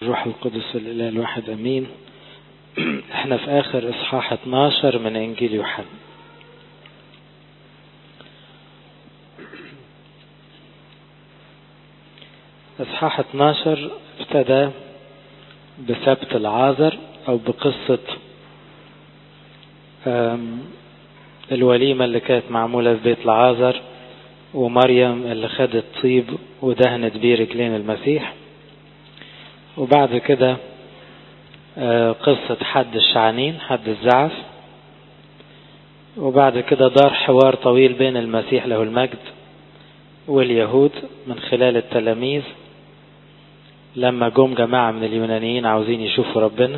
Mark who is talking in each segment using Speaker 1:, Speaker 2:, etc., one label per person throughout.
Speaker 1: الروح القدس الإله الواحد أمين. احنا في آخر إصحاح 12 من إنجيل يوحنا. إصحاح 12 ابتدى بسبت العازر أو بقصة الوليمة اللي كانت معمولة في بيت العازر، ومريم اللي خدت طيب ودهنت بيه رجلين المسيح. وبعد كده قصة حد الشعانين، حد الزعف. وبعد كده دار حوار طويل بين المسيح له المجد واليهود من خلال التلاميذ لما جم جماعة من اليونانيين عاوزين يشوفوا ربنا،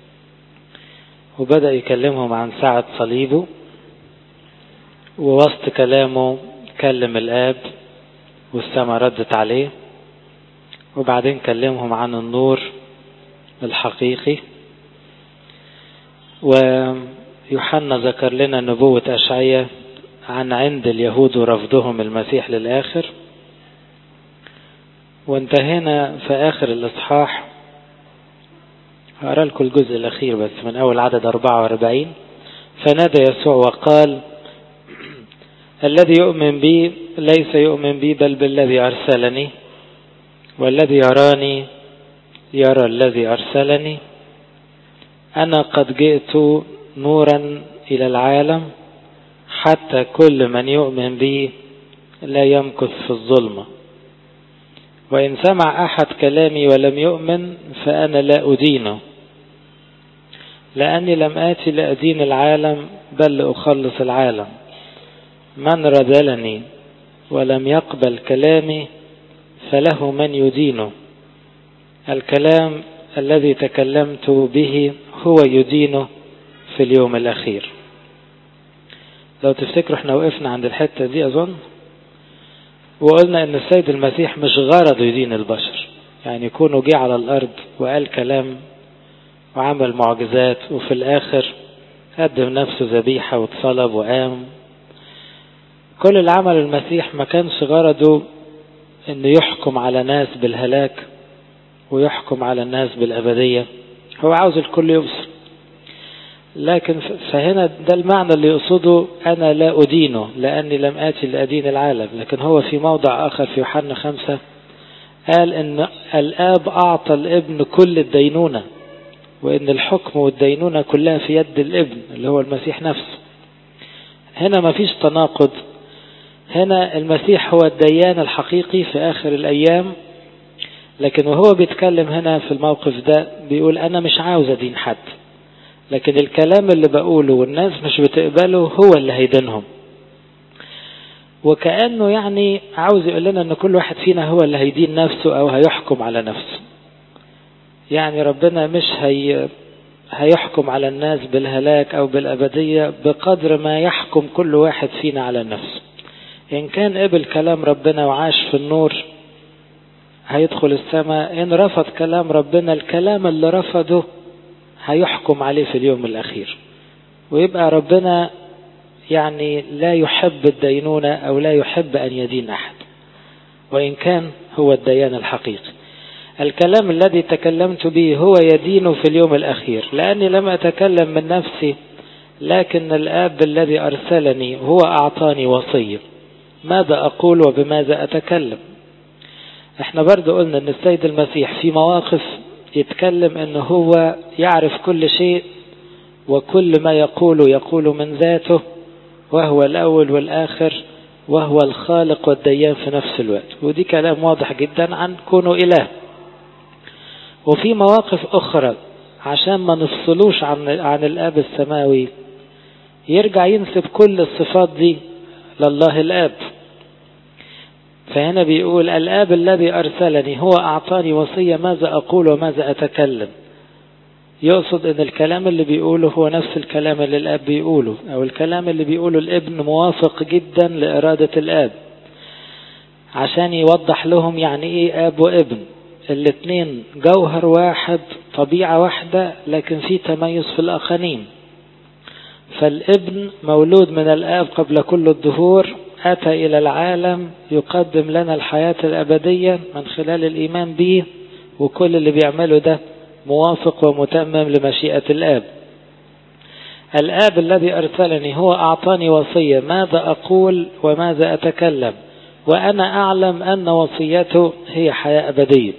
Speaker 1: وبدأ يكلمهم عن ساعة صليبه، ووسط كلامه كلم الآب والسماء ردت عليه. وبعدين كلمهم عن النور الحقيقي. ويوحنا ذكر لنا نبوة أشعياء عن عند اليهود ورفضهم المسيح للآخر. وانتهينا في آخر الإصحاح، هقرأ لكم الجزء الأخير بس من أول عدد 44. فنادى يسوع وقال: الذي يؤمن بي ليس يؤمن بي بل بالذي أرسلني، والذي يراني يرى الذي أرسلني. أنا قد جئت نورا إلى العالم حتى كل من يؤمن بي لا يمكث في الظلمة. وإن سمع أحد كلامي ولم يؤمن فأنا لا أدينه، لأني لم آتي لأدين العالم بل لأخلص العالم. من رذلني ولم يقبل كلامي فله من يدينه. الكلام الذي تكلمت به هو يدينه في اليوم الأخير. لو تفتكروا احنا وقفنا عند الحتة دي أظن، وقلنا ان السيد المسيح مش غرض يدين البشر، يعني يكونوا جه على الأرض وقال كلام وعمل معجزات وفي الآخر قدم نفسه ذبيحة واتصلب وقام. كل اللي عمل المسيح ما كانش غرضه انه يحكم على ناس بالهلاك ويحكم على الناس بالأبدية، هو عاوز الكل يوصل. لكن فهنا ده المعنى اللي يقصده: أنا لا أدينه لأني لم آتي لأدين العالم. لكن هو في موضع آخر في يوحنا 5 قال إن الآب أعطى الابن كل الدينونة، وإن الحكم والدينونة كلها في يد الابن اللي هو المسيح نفسه. هنا ما فيش تناقض، هنا المسيح هو الديان الحقيقي في آخر الأيام. لكن وهو بيتكلم هنا في الموقف ده بيقول: أنا مش عاوز أدين حد، لكن الكلام اللي بقوله والناس مش بتقبله هو اللي هيدينهم. وكأنه يعني عاوز يقول لنا أن كل واحد فينا هو اللي هيدين نفسه أو هيحكم على نفسه. يعني ربنا مش هيحكم على الناس بالهلاك أو بالأبدية بقدر ما يحكم كل واحد فينا على نفسه. إن كان قبل كلام ربنا وعاش في النور هيدخل السماء، إن رفض كلام ربنا الكلام اللي رفضه هيحكم عليه في اليوم الأخير. ويبقى ربنا يعني لا يحب الدينونة أو لا يحب أن يدين أحد، وإن كان هو الديان الحقيقي. الكلام الذي تكلمت به هو يدين في اليوم الأخير، لأني لم أتكلم من نفسي لكن الآب الذي أرسلني هو أعطاني وصية ماذا أقول وبماذا أتكلم. احنا برضو قلنا ان السيد المسيح في مواقف يتكلم انه هو يعرف كل شيء، وكل ما يقول من ذاته، وهو الأول والآخر، وهو الخالق والديان في نفس الوقت. ودي كلام واضح جدا عن كونه إله. وفي مواقف أخرى عشان ما نفصلوش عن الآب السماوي يرجع ينسب كل الصفات دي لله الآب. فهنا بيقول: الآب الذي أرسلني هو أعطاني وصية ماذا أقول وماذا أتكلم. يقصد أن الكلام اللي بيقوله هو نفس الكلام اللي الآب بيقوله، أو الكلام اللي بيقوله الابن موافق جدا لإرادة الآب، عشان يوضح لهم يعني إيه آب وابن. الاثنين جوهر واحد، طبيعة واحدة، لكن في تميز في الأقانيم. فالابن مولود من الآب قبل كل الدهور، أتى إلى العالم يقدم لنا الحياة الأبدية من خلال الإيمان به، وكل اللي بيعمله ده موافق ومتمم لمشيئة الآب. الآب الذي أرسلني هو أعطاني وصية ماذا أقول وماذا أتكلم، وأنا أعلم أن وصيته هي حياة أبدية.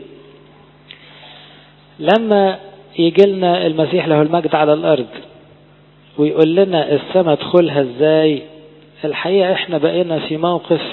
Speaker 1: لما يجي لنا المسيح له المجد على الأرض ويقول لنا السماء ادخلها ازاي، الحقيقة احنا بقينا في موقف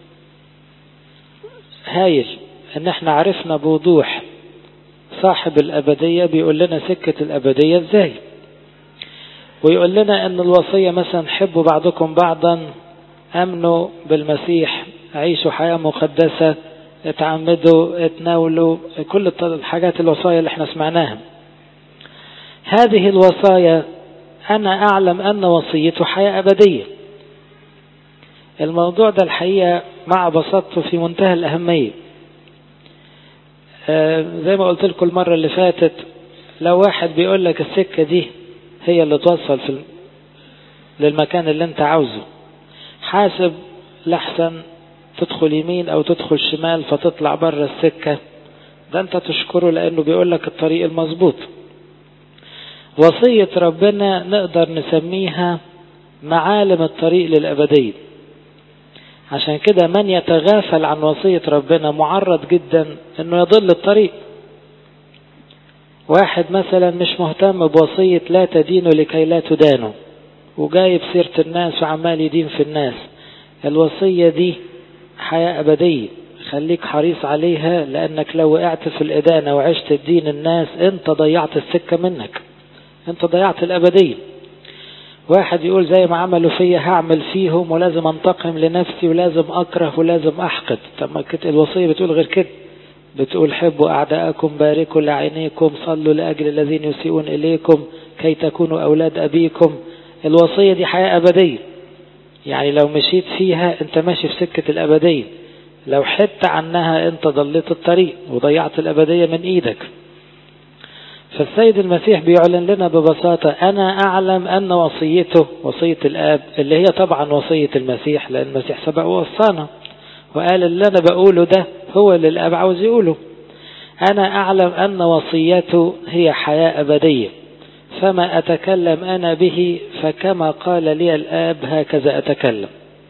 Speaker 1: هايل، ان احنا عرفنا بوضوح صاحب الأبدية بيقول لنا سكة الأبدية ازاي، ويقول لنا ان الوصية مثلا حبوا بعضكم بعضا، امنوا بالمسيح، عيشوا حياة مقدسة، اتعمدوا، اتناولوا، كل الحاجات الوصايا اللي احنا سمعناها. هذه الوصايا أنا أعلم أن وصيته حياة أبدية. الموضوع ده الحقيقة مع بساطته في منتهى الأهمية. زي ما قلت لكم المرة اللي فاتت، لو واحد بيقول لك السكة دي هي اللي توصل للمكان اللي انت عاوزه، حاسب لحسن تدخل يمين أو تدخل شمال فتطلع بره السكة، ده انت تشكره لأنه بيقول لك الطريق المظبوط. وصية ربنا نقدر نسميها معالم الطريق للأبدية. عشان كده من يتغافل عن وصية ربنا معرض جدا انه يضل الطريق. واحد مثلا مش مهتم بوصية لا تدينوا لكي لا تدانوا، وجايب سيرة الناس وعمال يدين في الناس. الوصية دي حياة أبدية، خليك حريص عليها، لأنك لو وقعت في الإدانة وعشت تدين الناس انت ضيعت السكة منك، انت ضيعت الأبدية. واحد يقول زي ما عملوا فيا هعمل فيهم، ولازم انتقم لنفسي، ولازم أكره، ولازم أحقد. طب ما الوصية بتقول غير كده، بتقول حبوا أعداءكم، باركوا لعينيكم، صلوا لأجل الذين يسيئون إليكم كي تكونوا أولاد أبيكم. الوصية دي حياة أبدية، يعني لو مشيت فيها انت ماشي في سكة الأبدية، لو حدت عنها انت ضليت الطريق وضيعت الأبدية من ايدك. فالسيد المسيح بيعلن لنا ببساطة أنا أعلم أن وصيته وصية الآب، اللي هي طبعا وصية المسيح، لأن المسيح سبق ووصانا وقال اللي أنا بقوله ده هو اللي الآب عاوز يقوله. أنا أعلم أن وصيته هي حياة أبدية، فما أتكلم أنا به فكما قال لي الآب هكذا أتكلم.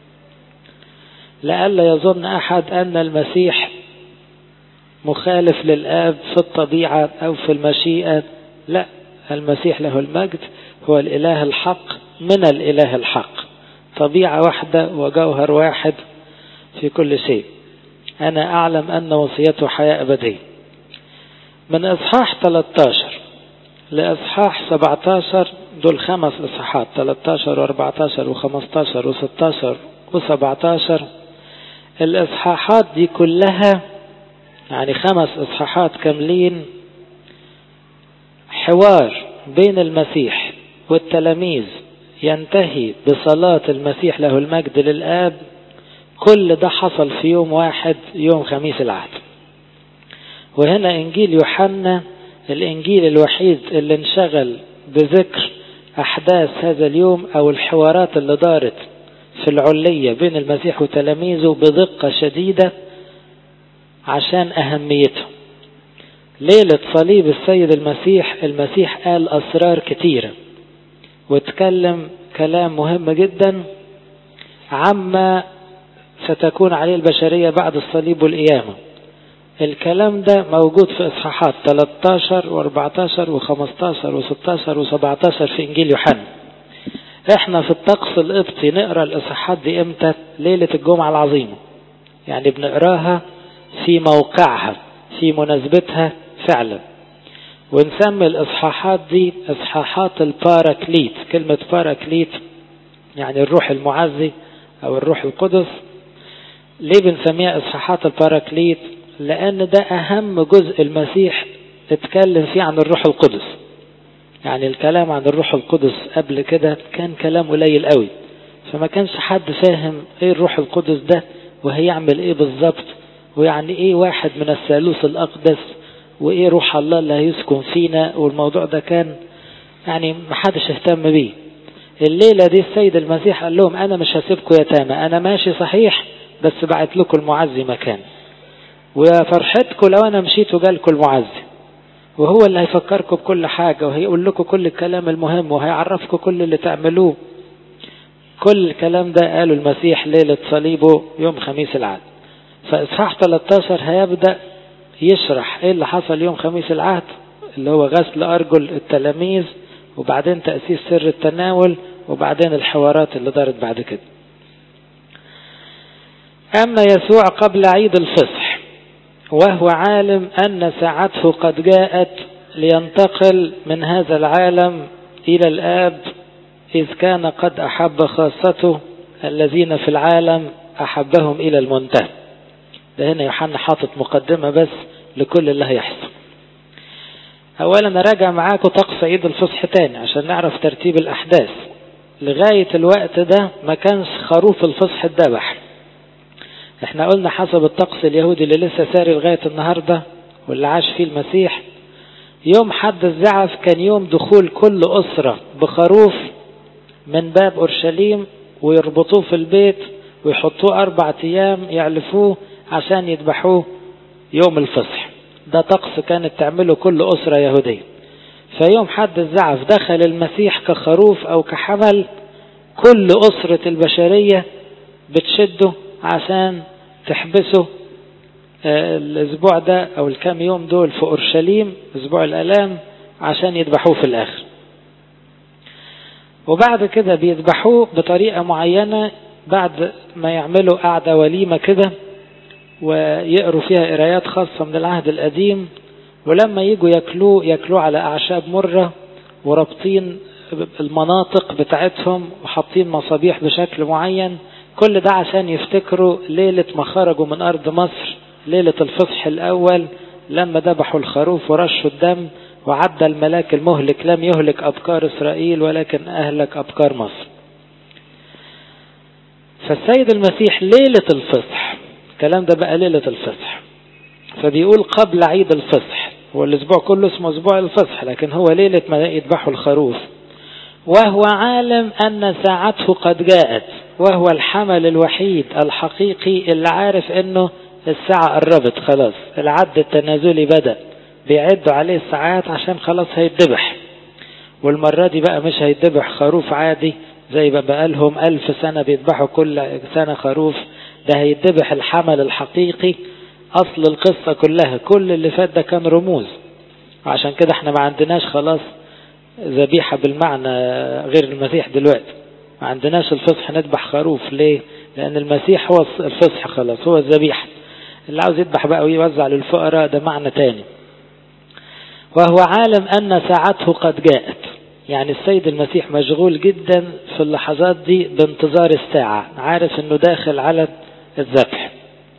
Speaker 1: لئلا يظن أحد أن المسيح مخالف للآب في الطبيعة أو في المشيئة، لا، المسيح له المجد هو الإله الحق من الإله الحق، طبيعة واحدة وجوهر واحد في كل شيء. أنا أعلم أن وصيته حياة أبدية. من إصحاح 13 لإصحاح 17 دول 5 إصحاحات، 13 و14 و15 و16 و17. الإصحاحات دي كلها يعني 5 إصحاحات كاملين حوار بين المسيح والتلاميذ ينتهي بصلاة المسيح له المجد للآب. كل ده حصل في يوم واحد، يوم خميس العهد. وهنا إنجيل يوحنا الإنجيل الوحيد اللي انشغل بذكر أحداث هذا اليوم أو الحوارات اللي دارت في العلية بين المسيح وتلاميذه بدقة شديدة عشان أهميته. ليلة صليب السيد المسيح قال أسرار كتيرة واتكلم كلام مهم جدا عما ستكون عليه البشرية بعد الصليب والقيامة. الكلام ده موجود في إصحاحات 13 و14 و15 و16 و17 في إنجيل يوحنا. احنا في الطقس القبطي نقرأ الإصحاحات دي امتى؟ ليلة الجمعة العظيمة، يعني بنقراها في موقعها في مناسبتها فعلا، ونسمي الإصحاحات دي إصحاحات الباراكليت. كلمة باراكليت يعني الروح المعزي أو الروح القدس. ليه بنسميها إصحاحات الباراكليت؟ لأن ده أهم جزء المسيح اتكلم فيه عن الروح القدس. يعني الكلام عن الروح القدس قبل كده كان كلام قليل قوي، فما كانش حد فاهم ايه الروح القدس ده وهيعمل ايه بالظبط، ويعني ايه واحد من الثالوث الأقدس، وايه روح الله اللي هيسكن فينا. والموضوع ده كان يعني محدش اهتم بيه. الليلة دي السيد المسيح قال لهم أنا مش هسيبكم يتامى، أنا ماشي صحيح بس بعت لكم المعزي مكان. ويا فرحتكم لو أنا مشيت وجالكم المعزي، وهو اللي هيفكركم بكل حاجة وهيقول لكم كل الكلام المهم وهيعرفكم كل اللي تعملوه. كل الكلام ده قاله المسيح ليلة صليبه يوم خميس العهد. فإصحاح 13 هيبدأ يشرح ايه اللي حصل يوم خميس العهد، اللي هو غسل أرجل التلاميذ، وبعدين تأسيس سر التناول، وبعدين الحوارات اللي دارت بعد كده. أما يسوع قبل عيد الفصح وهو عالم أن ساعته قد جاءت لينتقل من هذا العالم إلى الآب، إذ كان قد أحب خاصته الذين في العالم أحبهم إلى المنتهى. ده هنا يوحنا حاطط مقدمة بس لكل اللي هيحصل. أولا نراجع معاكم طقس عيد الفصح تاني عشان نعرف ترتيب الأحداث. لغاية الوقت ده ما كانش خروف الفصح الذبح. احنا قلنا حسب الطقس اليهودي اللي لسه ساري لغاية النهاردة واللي عاش فيه المسيح، يوم حد الزعف كان يوم دخول كل أسرة بخروف من باب أورشليم، ويربطوه في البيت ويحطوه 4 أيام يعلفوه عشان يذبحوه يوم الفصح. ده طقس كانت تعمله كل أسرة يهودية. فيوم حد الزعف دخل المسيح كخروف أو كحمل، كل أسرة البشرية بتشده عشان تحبسه الأسبوع ده أو الكام يوم دول في أورشليم، أسبوع الآلام، عشان يذبحوه في الآخر. وبعد كده بيذبحوه بطريقة معينة، بعد ما يعملوا قعدة وليمة كده ويقروا فيها قرايات خاصة من العهد القديم، ولما يجوا يأكلوه على أعشاب مرة، ورابطين المناطق بتاعتهم وحاطين مصابيح بشكل معين. كل ده عشان يفتكروا ليلة ما خرجوا من أرض مصر، ليلة الفصح الأول، لما ذبحوا الخروف ورشوا الدم، وعدى الملاك المهلك لم يهلك أبكار إسرائيل ولكن أهلك أبكار مصر. فالسيد المسيح ليلة الفصح، الكلام ده بقى ليلة الفصح، فبيقول قبل عيد الفصح. هو الأسبوع كله اسمه أسبوع الفصح، لكن هو ليلة ما يذبحوا الخروف. وهو عالم أن ساعته قد جاءت، وهو الحمل الوحيد الحقيقي اللي عارف أنه الساعة قربت خلاص، العد التنازلي بدأ، بيعدوا عليه الساعات عشان خلاص هيتذبح. والمرة دي بقى مش هيتذبح خروف عادي زي بقى لهم 1000 سنة بيذبحوا كل سنة خروف، ده هيتذبح الحمل الحقيقي. أصل القصة كلها كل اللي فات ده كان رموز، وعشان كده احنا ما عندناش خلاص ذبيحة بالمعنى غير المسيح دلوقتي. ما عندناش الفصح نذبح خروف. ليه؟ لأن المسيح هو الفصح خلاص، هو الذبيحة. اللي عاوز يذبح بقى ويوزع للفقراء ده معنى تاني. وهو عالم أن ساعته قد جاءت، يعني السيد المسيح مشغول جدا في اللحظات دي بانتظار الساعة، عارف أنه داخل على الذبح،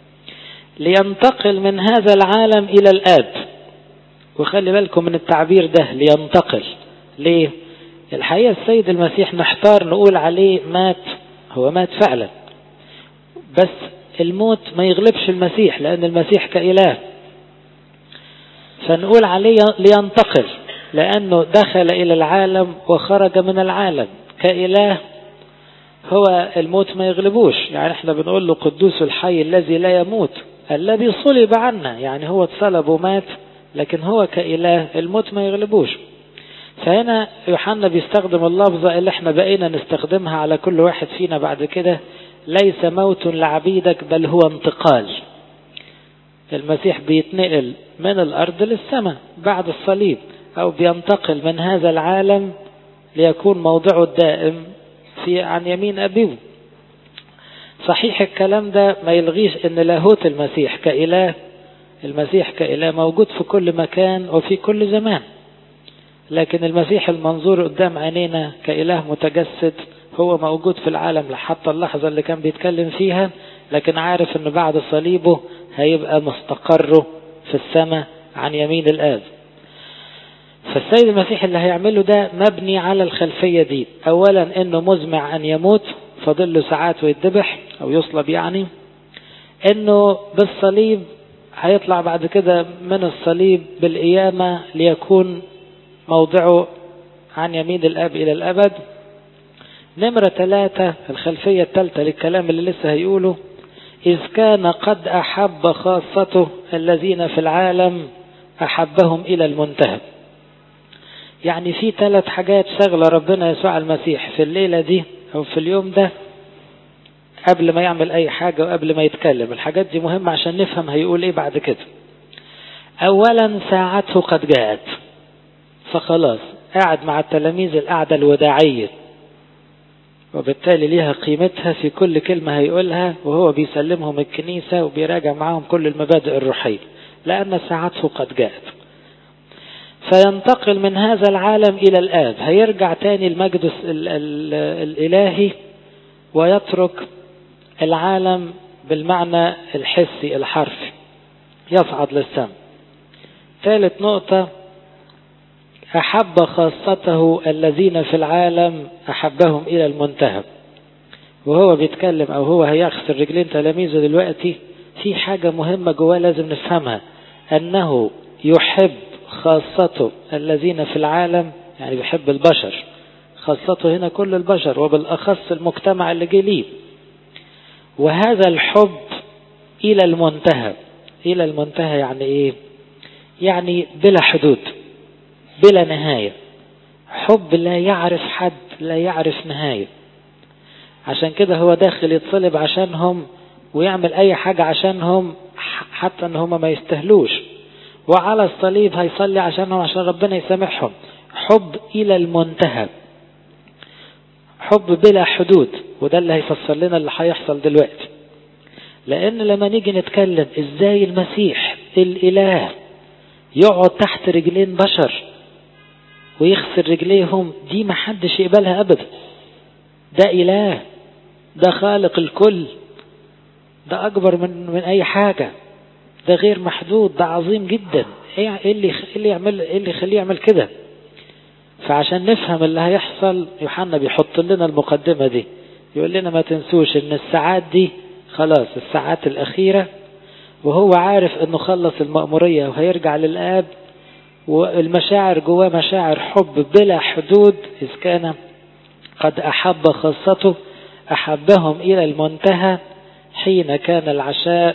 Speaker 1: لينتقل من هذا العالم إلى الآب. وخلي بالكم من التعبير ده، لينتقل. ليه؟ الحقيقة السيد المسيح نحتار نقول عليه مات، هو مات فعلا، بس الموت ما يغلبش المسيح لأن المسيح كإله، فنقول عليه لينتقل لأنه دخل إلى العالم وخرج من العالم كإله. هو الموت ما يغلبوش، يعني احنا بنقول له قدوس الحي الذي لا يموت الذي صلب عنا، يعني هو اتصلب ومات، لكن هو كإله الموت ما يغلبوش. فهنا يوحنا بيستخدم اللفظة اللي احنا بقينا نستخدمها على كل واحد فينا بعد كده، ليس موت لعبيدك بل هو انتقال. المسيح بيتنقل من الأرض للسماء بعد الصليب، أو بينتقل من هذا العالم ليكون موضعه الدائم عن يمين أبيه. صحيح الكلام ده ما يلغيش ان لاهوت المسيح كإله، المسيح كإله موجود في كل مكان وفي كل زمان، لكن المسيح المنظور قدام عينينا كإله متجسد هو موجود في العالم حتى اللحظة اللي كان بيتكلم فيها، لكن عارف ان بعد صليبه هيبقى مستقره في السماء عن يمين الآب. فالسيد المسيح اللي هيعمله ده مبني على الخلفية دي. اولا انه مزمع ان يموت، فاضل له ساعات ويتذبح او يصلب، يعني انه بالصليب هيطلع بعد كده من الصليب بالقيامة ليكون موضعه عن يمين الآب إلى الأبد. نمرة 3 الخلفية الثالثة للكلام اللي لسه هيقوله، إذ كان قد أحب خاصته الذين في العالم أحبهم إلى المنتهى. يعني في 3 حاجات شغلة ربنا يسوع المسيح في الليلة دي أو في اليوم ده قبل ما يعمل أي حاجة وقبل ما يتكلم. الحاجات دي مهمة عشان نفهم هيقول إيه بعد كده. أولا ساعته قد جاءت، فخلاص قاعد مع التلاميذ القعدة الوداعية، وبالتالي ليها قيمتها في كل كلمة هيقولها وهو بيسلمهم الكنيسة وبيراجع معهم كل المبادئ الروحية، لأن ساعته قد جاءت. فينتقل من هذا العالم إلى الآب، هيرجع تاني المجد الإلهي ويترك العالم بالمعنى الحسي الحرفي، يصعد للسماء. ثالث نقطة، أحب خاصته الذين في العالم أحبهم إلى المنتهى. وهو بيتكلم أو هو هيغسل رجلين تلاميذه دلوقتي، في حاجة مهمة جواه لازم نفهمها، أنه يحب خاصته الذين في العالم، يعني بيحب البشر. خاصته هنا كل البشر وبالأخص المجتمع اللي جه ليه. وهذا الحب إلى المنتهى. إلى المنتهى يعني إيه؟ يعني بلا حدود، بلا نهاية. حب لا يعرف حد، لا يعرف نهاية. عشان كده هو داخل يتصلب عشانهم ويعمل أي حاجة عشانهم، حتى ان هم ما يستهلوش. وعلى الصليب هيصلي عشانهم عشان ربنا يسامحهم. حب إلى المنتهى، حب بلا حدود. وده اللي هيفسر لنا اللي هيحصل دلوقتي. لأن لما نيجي نتكلم إزاي المسيح الإله يقعد تحت رجلين بشر ويغسل رجليهم، دي ما حدش يقبلها أبدا. ده إله، ده خالق الكل، ده أكبر من أي حاجة، ده غير محدود، ده عظيم جدا. إيه اللي يخليه يعمل كده؟ فعشان نفهم اللي هيحصل يوحنا بيحط لنا المقدمة دي، يقول لنا ما تنسوش ان الساعات دي خلاص الساعات الأخيرة، وهو عارف انه خلص المأمورية وهيرجع للآب، والمشاعر جواه مشاعر حب بلا حدود. إذ كان قد أحب خاصته أحبهم إلى المنتهى، حين كان العشاء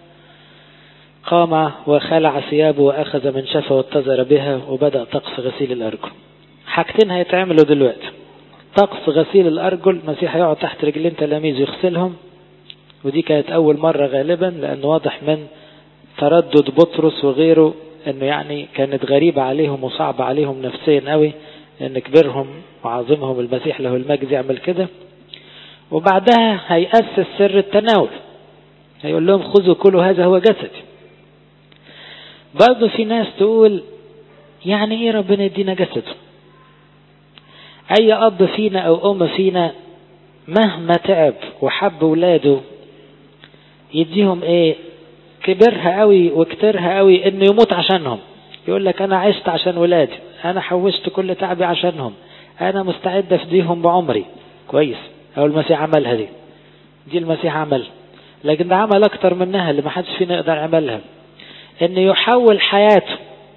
Speaker 1: قام وخلع ثيابه وأخذ منشفة واتزر بها وبدأ طقس غسيل الأرجل. حاجتين هيتعملوا دلوقتي. طقس غسيل الأرجل، المسيح يقعد تحت رجلين تلاميذ يغسلهم، ودي كانت أول مرة غالبا، لأنه واضح من تردد بطرس وغيره أنه يعني كانت غريبة عليهم وصعبة عليهم نفسيا قوي، أن كبرهم وعظمهم المسيح له المجد يعمل كده. وبعدها هيأسس سر التناول، هيقول لهم خذوا كلوا هذا هو جسدي. برضو في ناس تقول يعني ايه ربنا يدينا جسده؟ اي اب فينا او ام فينا مهما تعب وحب ولاده يديهم ايه؟ كبرها قوي وكترها قوي انه يموت عشانهم. يقول لك انا عشت عشان ولادي، انا حوشت كل تعبي عشانهم، انا مستعد افديهم بعمري. كويس، او المسيح عملها دي المسيح عمل، لكن ده عمل اكتر منها اللي ما حدش فينا يقدر يعملها، انه يحول حياته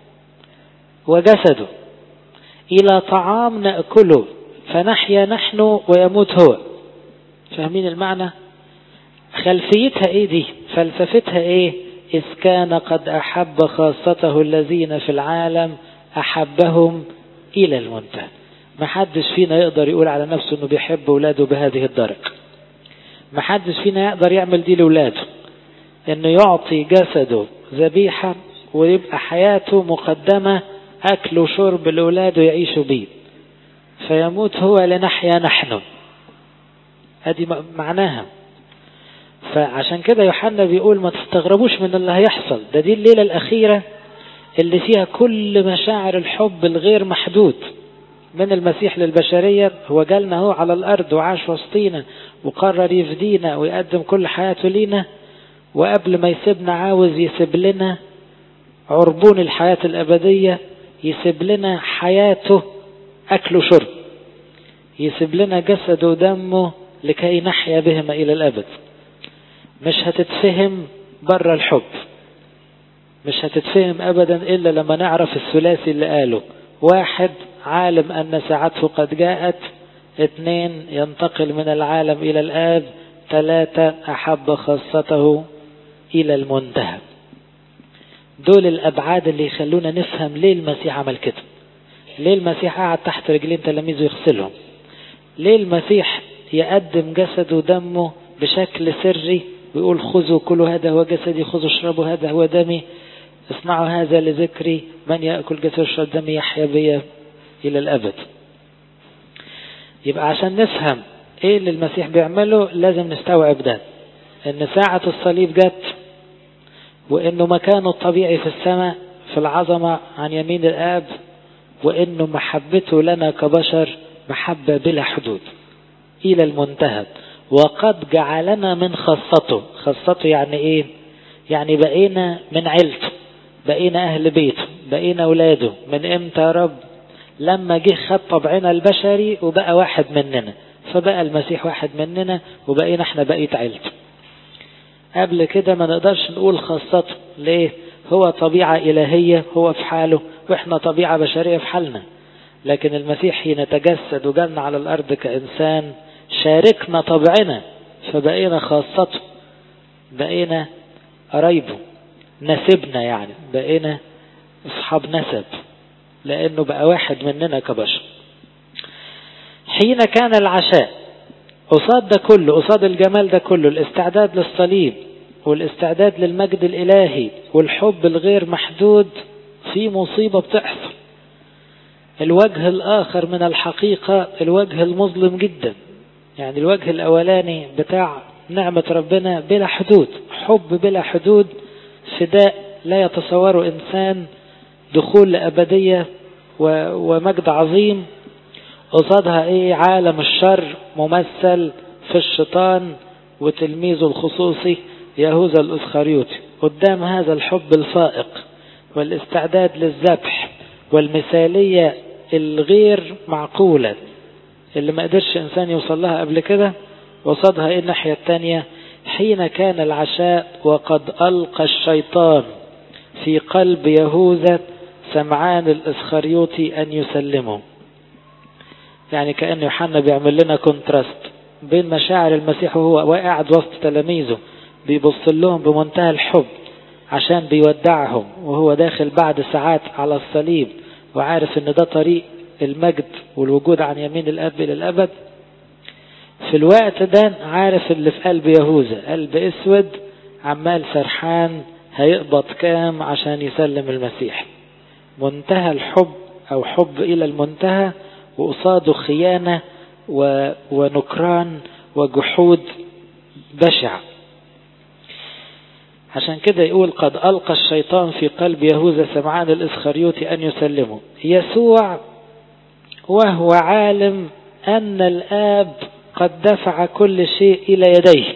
Speaker 1: وجسده الى طعام نأكله فنحيا نحن ويموت هو. فاهمين المعنى؟ خلفيتها ايه دي؟ فلسفتها ايه؟ إذ كان قد أحب خاصته الذين في العالم أحبهم إلى المنتهى. ما حدش فينا يقدر يقول على نفسه انه بيحب ولاده بهذه الدرجة. ما حدش فينا يقدر يعمل دي لولاده، انه يعطي جسده ذبيحة ويبقى حياته مقدمة أكل وشرب لولاده يعيشوا بيه، فيموت هو لنحيا نحن. هذه معناها. فعشان كده يوحنا بيقول ما تستغربوش من اللي هيحصل ده، دي الليلة الأخيرة اللي فيها كل مشاعر الحب الغير محدود من المسيح للبشرية. هو جالنا هو على الأرض وعاش وسطينا وقرر يفدينا ويقدم كل حياته لينا، وقبل ما يسيبنا عاوز يسيب لنا عربون الحياة الأبدية، يسيب لنا حياته أكل وشرب، يسيب لنا جسده ودمه لكي نحيا بهما إلى الأبد. مش هتتفهم بره الحب، مش هتتفهم أبدا إلا لما نعرف الثلاثي اللي قاله: 1 عالم أن ساعته قد جاءت، 2 ينتقل من العالم إلى الآب، 3 أحب خاصته إلى المنتهى. دول الأبعاد اللي يخلونا نفهم ليه المسيح عمل كده، ليه المسيح قعد تحت رجلين تلاميذه يغسلهم، ليه المسيح يقدم جسده ودمه بشكل سري ويقول خذوا كلوا هذا هو جسدي، خذوا اشربوا هذا هو دمي، اصنعوا هذا لذكري، من يأكل جسد ويشرب دمي يحيا بي إلى الأبد. يبقى عشان نفهم ايه اللي المسيح بيعمله لازم نستوعب ده، ان ساعة الصليب جت، وانه مكانه الطبيعي في السماء في العظمة عن يمين الآب، وانه محبته لنا كبشر محبة بلا حدود إلى المنتهى، وقد جعلنا من خاصته. خاصته يعني ايه؟ يعني بقينا من عيلته، بقينا أهل بيته، بقينا أولاده. من امتى يا رب؟ لما جه خد طبعنا البشري وبقى واحد مننا، فبقى المسيح واحد مننا وبقينا احنا بقية عيلته. قبل كده ما نقدرش نقول خاصته، ليه؟ هو طبيعة إلهية هو في حاله، واحنا طبيعة بشرية في حالنا. لكن المسيح حين تجسد وجلنا على الأرض كإنسان شاركنا طبعنا، فبقينا خاصته، بقينا قرايبه، نسبنا يعني، بقينا أصحاب نسب، لأنه بقى واحد مننا كبشر. حين كان العشاء، قصاد ده كله، قصاد الجمال ده كله، الاستعداد للصليب والاستعداد للمجد الإلهي والحب الغير محدود، في مصيبة بتحصل. الوجه الآخر من الحقيقة الوجه المظلم جدا. يعني الوجه الأولاني بتاع نعمة ربنا بلا حدود، حب بلا حدود، فداء لا يتصوره إنسان، دخول لأبدية ومجد عظيم. قصادها ايه؟ عالم الشر ممثل في الشيطان وتلميذه الخصوصي يهوذا الإسخريوطي. قدام هذا الحب الفائق والاستعداد للذبح والمثالية الغير معقولة اللي ما قدرش إنسان يوصل لها قبل كده، قصادها ايه الناحية التانية؟ حين كان العشاء وقد ألقى الشيطان في قلب يهوذا سمعان الإسخريوطي أن يسلمه. يعني كأن يوحنا بيعمل لنا كونتراست بين مشاعر المسيح وهو قاعد وسط تلاميذه بيبص لهم بمنتهى الحب عشان بيودعهم، وهو داخل بعد ساعات على الصليب وعارف ان ده طريق المجد والوجود عن يمين الأب إلى الأبد. في الوقت ده عارف اللي في قلب يهوذا قلب اسود عمال سرحان هيقبض كام عشان يسلم المسيح. منتهى الحب او حب الى المنتهى، وقصاده خيانة ونكران وجحود بشع. عشان كده يقول قد ألقى الشيطان في قلب يهوذا سمعان الإسخريوطي أن يسلمه. يسوع وهو عالم أن الآب قد دفع كل شيء إلى يديه.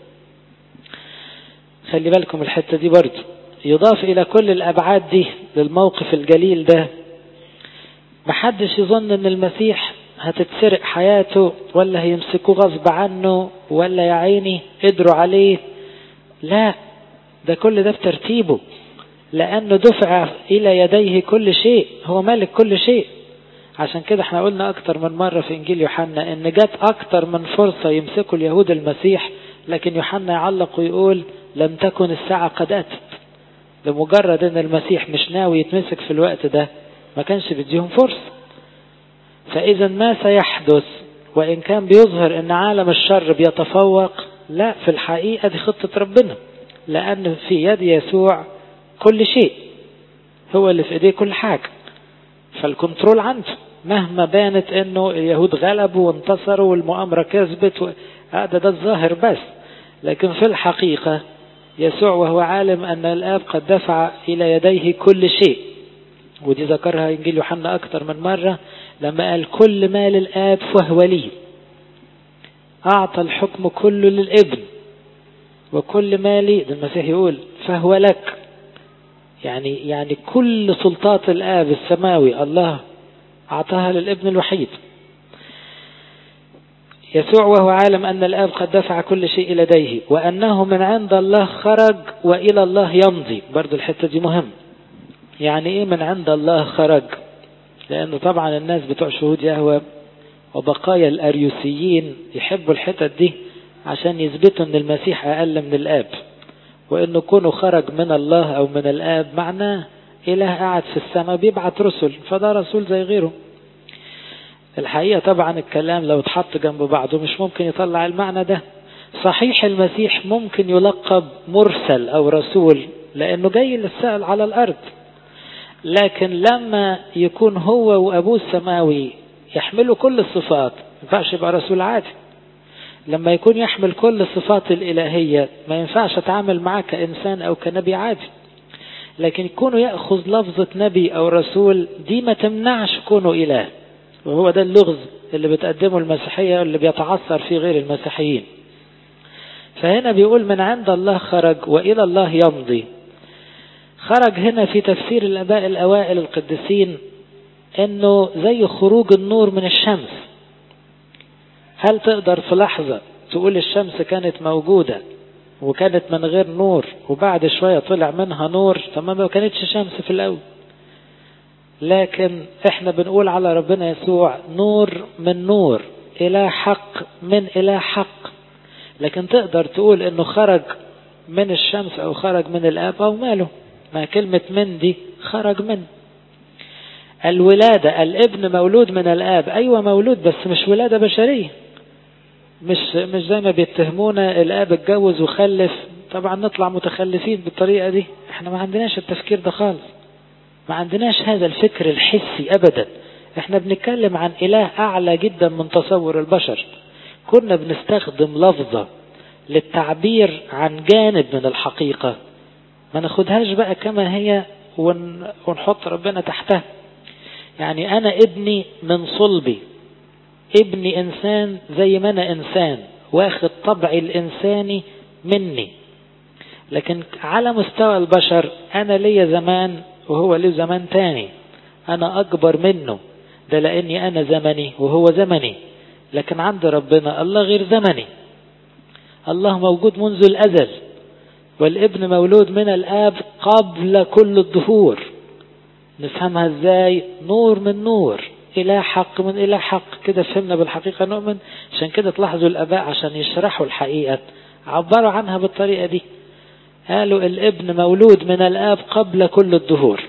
Speaker 1: خلي بالكم الحتة دي برضو يضاف إلى كل الأبعاد دي للموقف الجليل ده. محدش يظن أن المسيح هتتسرق حياته ولا هيمسكوه غصب عنه ولا يا عيني قدروا عليه. لا، ده كل ده بترتيبه، لأنه دفع إلى يديه كل شيء، هو مالك كل شيء. عشان كده احنا قلنا أكتر من مرة في إنجيل يوحنا إن جات أكتر من فرصة يمسكوا اليهود المسيح، لكن يوحنا يعلق ويقول لم تكن الساعة قد أتت. لمجرد إن المسيح مش ناوي يتمسك في الوقت ده ما كانش بديهم فرصة. فإذا ما سيحدث وإن كان بيظهر إن عالم الشر بيتفوق، لا، في الحقيقة دي خطة ربنا، لأن في يد يسوع كل شيء، هو اللي في إيديه كل حاجة، فالكنترول عنده. مهما بانت إنه اليهود غلبوا وانتصروا والمؤامرة كذبت ده الظاهر بس، لكن في الحقيقة يسوع وهو عالم أن الآب قد دفع إلى يديه كل شيء. ودي ذكرها إنجيل يوحنا أكتر من مرة لما قال كل ما للآب فهو لي، أعطى الحكم كله للابن، وكل ما لي ده المسيح يقول فهو لك. يعني كل سلطات الآب السماوي الله أعطاها للابن الوحيد. يسوع وهو عالم أن الآب قد دفع كل شيء إلى يديه وأنه من عند الله خرج وإلى الله يمضي. برضو الحتة دي مهم. يعني إيه من عند الله خرج؟ لأنه طبعا الناس بتوع شهود يهوه وبقايا الأريوسيين يحبوا الحتة دي عشان يثبتوا ان المسيح اقل من الاب، وانه كونه خرج من الله او من الاب معناه اله قاعد في السماء بيبعت رسل، فده رسول زي غيره. الحقيقة طبعا الكلام لو اتحط جنب بعضه مش ممكن يطلع المعنى ده. صحيح المسيح ممكن يلقب مرسل او رسول لانه جاي للسائل على الارض، لكن لما يكون هو وابوه السماوي يحملوا كل الصفات ما ينفعش يبقى رسول عادي. لما يكون يحمل كل الصفات الالهية ما ينفعش اتعامل معاه كانسان او كنبي عادي. لكن يكونوا يأخذ لفظة نبي او رسول دي ما تمنعش كونه اله، وهو ده اللغز اللي بتقدمه المسيحية اللي بيتعثر فيه غير المسيحيين. فهنا بيقول من عند الله خرج وإلى الله يمضي. خرج هنا في تفسير الآباء الأوائل القديسين إنه زي خروج النور من الشمس. هل تقدر في لحظة تقول الشمس كانت موجودة وكانت من غير نور وبعد شوية طلع منها نور؟ فما كانتش شمس في الأول. لكن احنا بنقول على ربنا يسوع نور من نور، إله حق من إله حق. لكن تقدر تقول انه خرج من الشمس او خرج من الاب او ماله، ما كلمة من دي خرج من الولادة. الابن مولود من الاب، ايوه مولود، بس مش ولادة بشرية، مش زي ما بيتهمونا الاب اتجوز وخلف. طبعا نطلع متخلفين بالطريقة دي، احنا ما عندناش التفكير ده خالص، ما عندناش هذا الفكر الحسي ابدا. احنا بنتكلم عن اله اعلى جدا من تصور البشر. كنا بنستخدم لفظة للتعبير عن جانب من الحقيقة، ما ناخدهاش بقى كما هي ونحط ربنا تحتها. يعني أنا ابني من صلبي، ابني إنسان زي ما أنا إنسان، واخد طبعي الإنساني مني. لكن على مستوى البشر أنا ليا زمان وهو ليه زمان تاني، أنا أكبر منه، ده لأني أنا زمني وهو زمني. لكن عند ربنا الله غير زمني، الله موجود منذ الأزل، والابن مولود من الآب قبل كل الدهور. نفهمها ازاي؟ نور من نور، إله حق من إله حق. كده فهمنا بالحقيقة نؤمن. عشان كده تلاحظوا الآباء عشان يشرحوا الحقيقة عبروا عنها بالطريقة دي، قالوا الابن مولود من الآب قبل كل الدهور.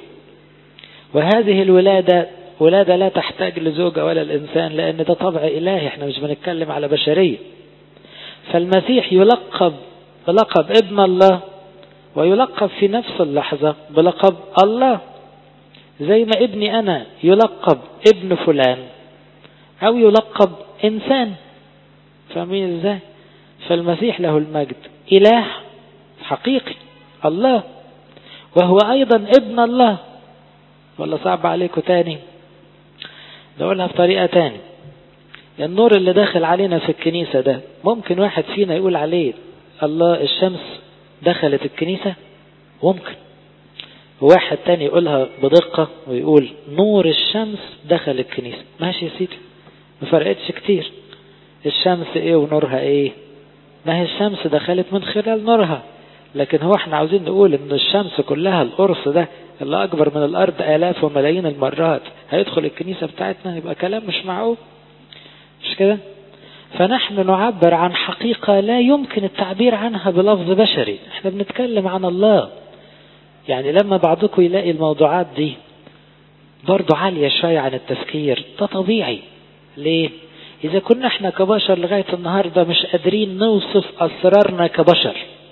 Speaker 1: وهذه الولادة ولادة لا تحتاج لزوجة ولا الإنسان، لأن ده طبع إلهي، احنا مش بنتكلم على بشرية. فالمسيح يلقب بلقب ابن الله، ويلقب في نفس اللحظة بلقب الله، زي ما ابني أنا يلقب ابن فلان أو يلقب إنسان. فاهمين ازاي؟ فالمسيح له المجد إله حقيقي الله، وهو أيضا ابن الله. ولا صعب عليكم تاني؟ نقولها بطريقة تاني. النور اللي داخل علينا في الكنيسة ده ممكن واحد فينا يقول عليه الله الشمس دخلت الكنيسة، ممكن. وواحد تاني يقولها بدقة ويقول نور الشمس دخل الكنيسة. ماشي يا سيدي، ما فرقتش كتير. الشمس ايه ونورها ايه؟ ما هي الشمس دخلت من خلال نورها. لكن هو احنا عاوزين نقول ان الشمس كلها القرص ده اللي اكبر من الارض الاف وملايين المرات هيدخل الكنيسة بتاعتنا؟ يبقى كلام مش معقول، مش كده؟ فنحن نعبر عن حقيقة لا يمكن التعبير عنها بلفظ بشري. احنا بنتكلم عن الله. يعني لما بعضكم يلاقي الموضوعات دي برضو عالية شوية عن التفكير، ده طبيعي. ليه؟ إذا كنا احنا كبشر لغاية النهاردة مش قادرين نوصف أسرارنا كبشر،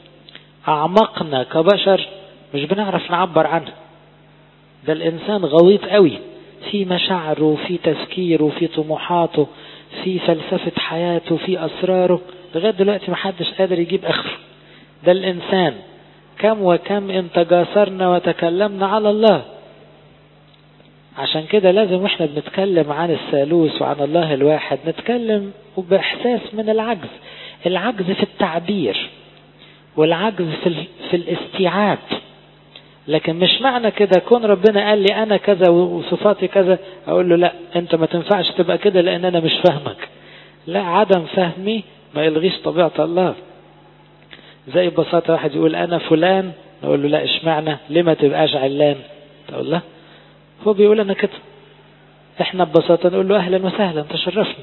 Speaker 1: أعمقنا كبشر مش بنعرف نعبر عنها. ده الإنسان غويط قوي في مشاعره، في تفكيره، في طموحاته، في فلسفة حياته، في أسراره، لغاية دلوقتي محدش قادر يجيب آخره. ده الإنسان كم وكم إن تجاسرنا وتكلمنا على الله. عشان كده لازم واحنا بنتكلم عن الثالوث وعن الله الواحد نتكلم بإحساس من العجز، العجز في التعبير والعجز في الاستيعاب. لكن مش معنى كده كون ربنا قال لي أنا كذا وصفاتي كذا أقول له لا أنت ما تنفعش تبقى كده لأن أنا مش فاهمك. لا، عدم فهمي ما يلغيش طبيعة الله. زي ببساطة واحد يقول أنا فلان، نقول له لا اشمعنى، ليه ما تبقاش علان؟ تقول له هو بيقول أنا كده. احنا ببساطة نقول له أهلا وسهلا تشرفنا،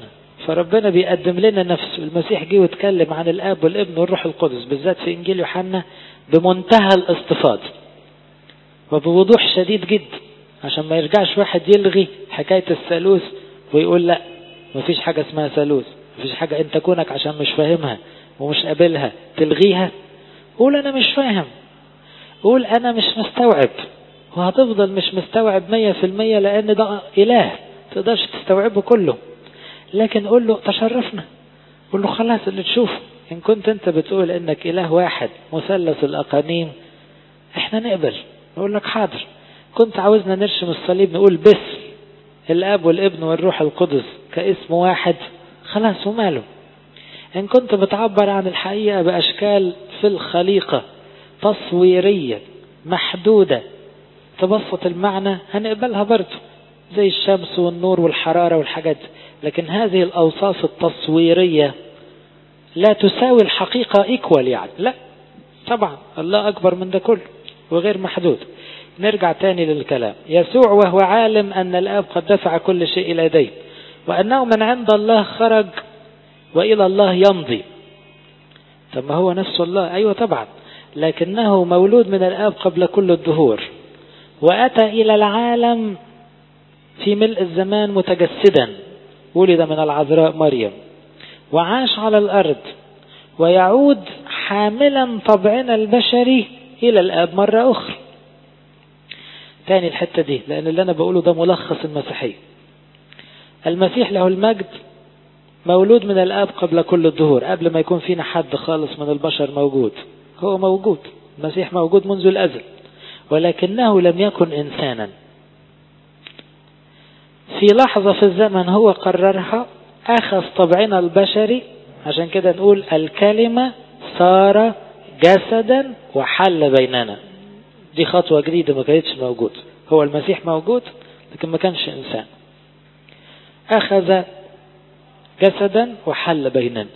Speaker 1: فربنا بيقدم لنا نفسه. المسيح جه واتكلم عن الآب والابن والروح القدس بالذات في إنجيل يوحنا بمنتهى الاستفاضة وبوضوح شديد جدا، عشان ما يرجعش واحد يلغي حكاية الثالوث ويقول لا مفيش حاجة اسمها ثالوث، مفيش حاجة انت كونك عشان مش فاهمها ومش قابلها تلغيها. قول انا مش فاهم، قول انا مش مستوعب، وهتفضل مش مستوعب 100% لان ده اله تقدرش تستوعبه كله. لكن قول له تشرفنا، قول له خلاص اللي تشوفه. ان كنت انت بتقول انك اله واحد مثلث الاقانيم احنا نقبل، نقول لك حاضر. كنت عاوزنا نرشم الصليب نقول باسم الاب والابن والروح القدس كاسم واحد، خلاص وماله. ان كنت بتعبر عن الحقيقة باشكال في الخليقة تصويرية محدودة تبسط المعنى هنقبلها برضه، زي الشمس والنور والحرارة والحاجات. لكن هذه الأوصاف التصويرية لا تساوي الحقيقة إيكوال، يعني لا طبعا الله أكبر من ده كله وغير محدود. نرجع تاني للكلام. يسوع وهو عالم أن الآب قد دفع كل شيء إلى يديه وأنه من عند الله خرج وإلى الله يمضي. طب ما هو نفس الله، أيوة طبعا، لكنه مولود من الآب قبل كل الدهور وأتى إلى العالم في ملء الزمان متجسدا، ولد من العذراء مريم وعاش على الأرض ويعود حاملا طبعنا البشري إلى الآب مرة أخرى. تاني الحتة دي لأن اللي أنا بقوله ده ملخص المسيحية. المسيح له المجد مولود من الآب قبل كل الدهور، قبل ما يكون فينا حد خالص من البشر موجود. هو موجود، المسيح موجود منذ الأزل، ولكنه لم يكن إنسانا. في لحظة في الزمن هو قررها، أخذ طبعنا البشري. عشان كده نقول الكلمة صار جسدا وحل بيننا. دي خطوة جديدة ما كانتش موجود. هو المسيح موجود لكن ما كانش إنسان. أخذ جسدا وحل بيننا.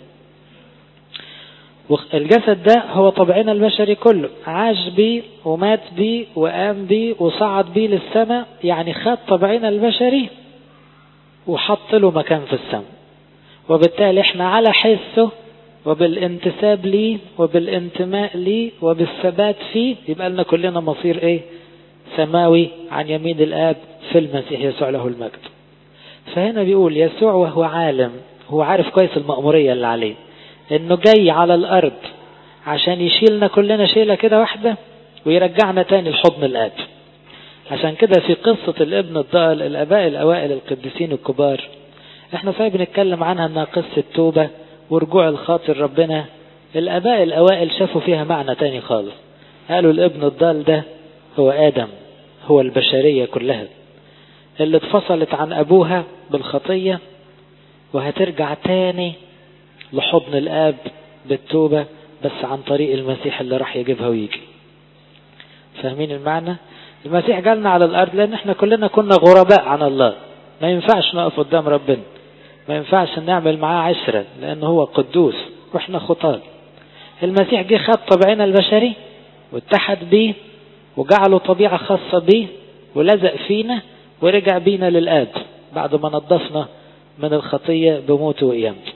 Speaker 1: الجسد ده هو طبعنا البشري كله، عاش بيه ومات بيه وقام بيه وصعد بيه للسماء، يعني خد طبعنا البشري وحط له مكان في السماء. وبالتالي احنا على حسه وبالانتساب ليه وبالانتماء ليه وبالثبات فيه يبقى لنا كلنا مصير ايه؟ سماوي عن يمين الآب في المسيح يسوع له المجد. فهنا بيقول يسوع وهو عالم، هو عارف كويس المأمورية اللي عليه، انه جاي على الارض عشان يشيلنا كلنا شيلة كده واحدة ويرجعنا تاني لحضن الآب. عشان كده في قصة الابن الضال الآباء الأوائل القديسين الكبار احنا صحيح بنتكلم عنها انها قصة توبة ورجوع الخاطر ربنا. الآباء الأوائل شافوا فيها معنى تاني خالص. قالوا الابن الضال ده هو آدم، هو البشرية كلها اللي اتفصلت عن أبوها بالخطية وهترجع تاني لحضن الآب بالتوبة، بس عن طريق المسيح اللي راح يجيبها ويجي. فاهمين المعنى؟ المسيح جالنا على الأرض لأن احنا كلنا كنا غرباء عن الله، ما ينفعش نقف قدام ربنا، ما ينفعش نعمل معاه عشرة لأنه هو قدوس واحنا خطاة. المسيح جه خد طبعنا البشري واتحد بيه وجعله طبيعة خاصة بيه ولزق فينا ورجع بينا للآب بعد ما نظفنا من الخطية بموته وقيامته.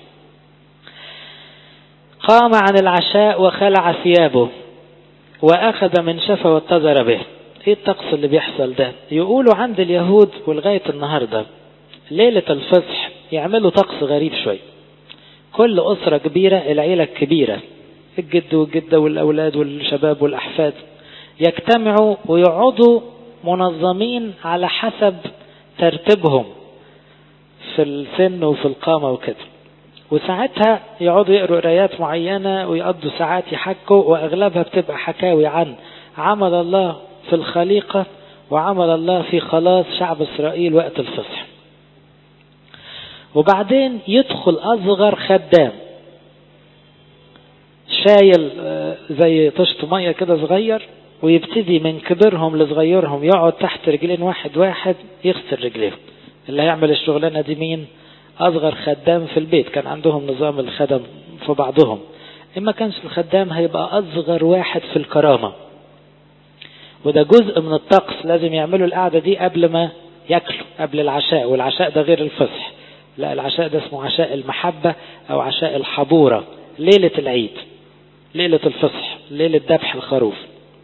Speaker 1: قام عن العشاء وخلع ثيابه وأخذ منشفه واتزر به. ايه الطقس اللي بيحصل ده؟ يقولوا عند اليهود ولغاية النهاردة ليلة الفصح يعملوا طقس غريب شوي. كل أسرة كبيرة، العيلة الكبيرة، الجد والجدة والأولاد والشباب والأحفاد، يجتمعوا ويقعدوا منظمين على حسب ترتيبهم في السن وفي القامة وكده. وساعتها يقعدوا يقروا قرايات معينة ويقضوا ساعات يحكوا، وأغلبها بتبقى حكاوي عن عمل الله في الخليقة وعمل الله في خلاص شعب إسرائيل وقت الفصح. وبعدين يدخل أصغر خدام شايل زي طشت مية كده صغير، ويبتدي من كبرهم لصغيرهم يقعد تحت رجلين واحد واحد يغسل رجليهم. اللي هيعمل الشغلانة دي مين؟ أصغر خدام في البيت. كان عندهم نظام الخدم في بعضهم، إما كانش الخدام هيبقى أصغر واحد في الكرامة. وده جزء من الطقس، لازم يعملوا القعدة دي قبل ما يأكلوا، قبل العشاء، والعشاء ده غير الفصح. لا، العشاء ده اسمه عشاء المحبة أو عشاء الحبورة، ليلة العيد، ليلة الفصح، ليلة ذبح الخروف.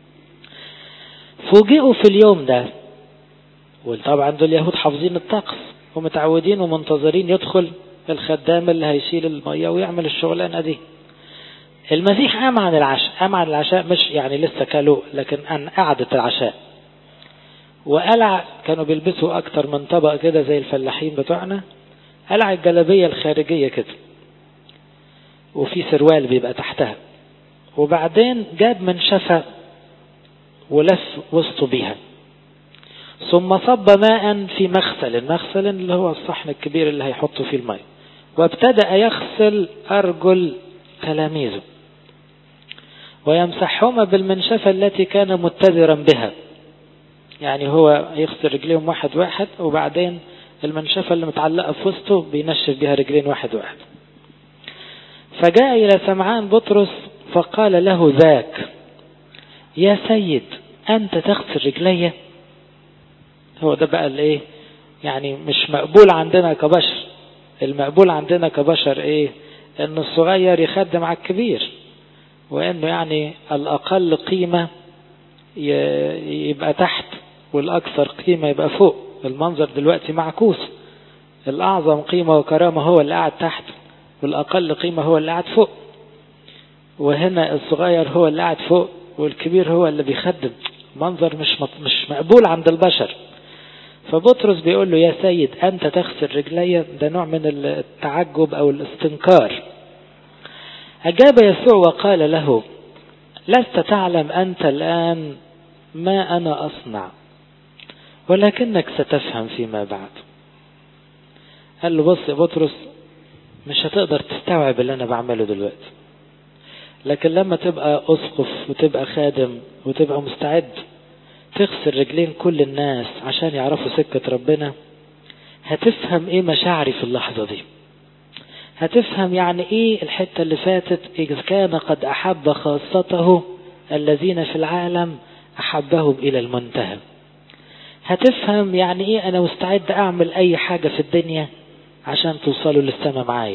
Speaker 1: فوجئوا في اليوم ده، وطبعا دول اليهود حافظين الطقس ومتعودين ومنتظرين يدخل الخدام اللي هيشيل المية ويعمل الشغلانة دي. المسيح قام عن العشاء، قام عن العشاء مش يعني لسه كلوا، لكن عن قعدة العشاء، وقلع. كانوا بيلبسوا أكتر من طبق كده زي الفلاحين بتوعنا، قلع الجلابية الخارجية كده وفي سروال بيبقى تحتها، وبعدين جاب منشفة ولف وسطه بيها، ثم صب ماء في مغسل اللي هو الصحن الكبير اللي هيحطوا فيه الماء، وابتدأ يغسل أرجل تلاميذه ويمسحهما بالمنشفة التي كان متذرا بها. يعني هو يغسل رجليهم واحد واحد، وبعدين المنشفة اللي متعلقة في وسطه بينشف بها رجلين واحد واحد. فجاء إلى سمعان بطرس فقال له ذاك: يا سيد أنت تغسل رجلي؟ هو ده بقى الايه، يعني مش مقبول عندنا كبشر. المقبول عندنا كبشر ايه؟ ان الصغير يخدم على الكبير، وانه يعني الاقل قيمة يبقى تحت والاكثر قيمة يبقى فوق. المنظر دلوقتي معكوس، الاعظم قيمة وكرامة هو اللي قاعد تحت، والاقل قيمة هو اللي قاعد فوق. وهنا الصغير هو اللي قاعد فوق والكبير هو اللي بيخدم. منظر مش مقبول عند البشر. فبطرس بيقول له: يا سيد أنت تغسل رجلي؟ ده نوع من التعجب أو الاستنكار. أجاب يسوع وقال له: لست تعلم أنت الآن ما أنا أصنع، ولكنك ستفهم فيما بعد. قال له: بص يا بطرس، مش هتقدر تستوعب اللي أنا بعمله دلوقتي، لكن لما تبقى أسقف وتبقى خادم وتبقى مستعد تغسل رجلين كل الناس عشان يعرفوا سكة ربنا، هتفهم ايه مشاعري في اللحظة دي. هتفهم يعني ايه الحتة اللي فاتت: إذ كان قد أحب خاصته الذين في العالم أحبهم إلى المنتهى. هتفهم يعني ايه أنا مستعد أعمل أي حاجة في الدنيا عشان توصلوا للسماء معايا.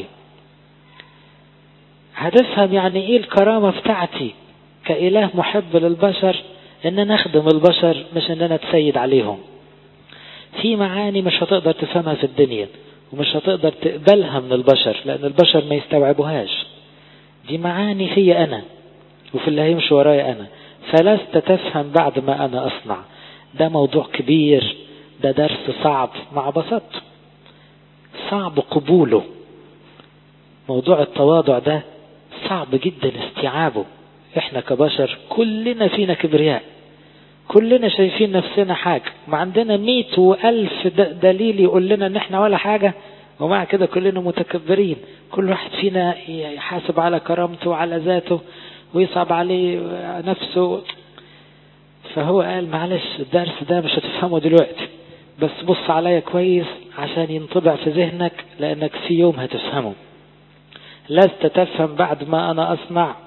Speaker 1: هتفهم يعني ايه الكرامة بتاعتي كإله محب للبشر، ان انا اخدم البشر مش ان انا اتسيد عليهم. في معاني مش هتقدر تفهمها في الدنيا ومش هتقدر تقبلها من البشر، لان البشر ما يستوعبوهاش. دي معاني في انا وفي اللي هيمشي ورايا انا. فلست تفهم بعد ما انا اصنع. ده موضوع كبير، ده درس صعب مع بساطته، صعب قبوله. موضوع التواضع ده صعب جدا استيعابه. احنا كبشر كلنا فينا كبرياء، كلنا شايفين نفسنا حاجة، ما عندنا 100 و1000 دليل يقول لنا ان احنا ولا حاجة، ومع كده كلنا متكبرين. كل واحد فينا يحاسب على كرامته وعلى ذاته ويصعب عليه نفسه. فهو قال: معلش الدرس ده مش هتفهمه دلوقتي، بس بص عليا كويس عشان ينطبع في ذهنك، لانك في يوم هتفهمه. لست تفهم بعد ما انا اصنع،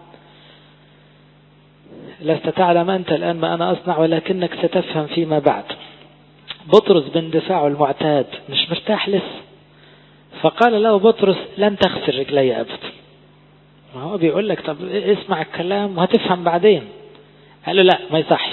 Speaker 1: لست تعلم أنت الآن ما أنا أصنع، ولكنك ستفهم فيما بعد. بطرس باندفاعه المعتاد مش مرتاح لسه، فقال له بطرس: لن تغسل رجلي أبدا. ما هو بيقول لك: طب اسمع الكلام وهتفهم بعدين. قال له: لا، ما يصحش.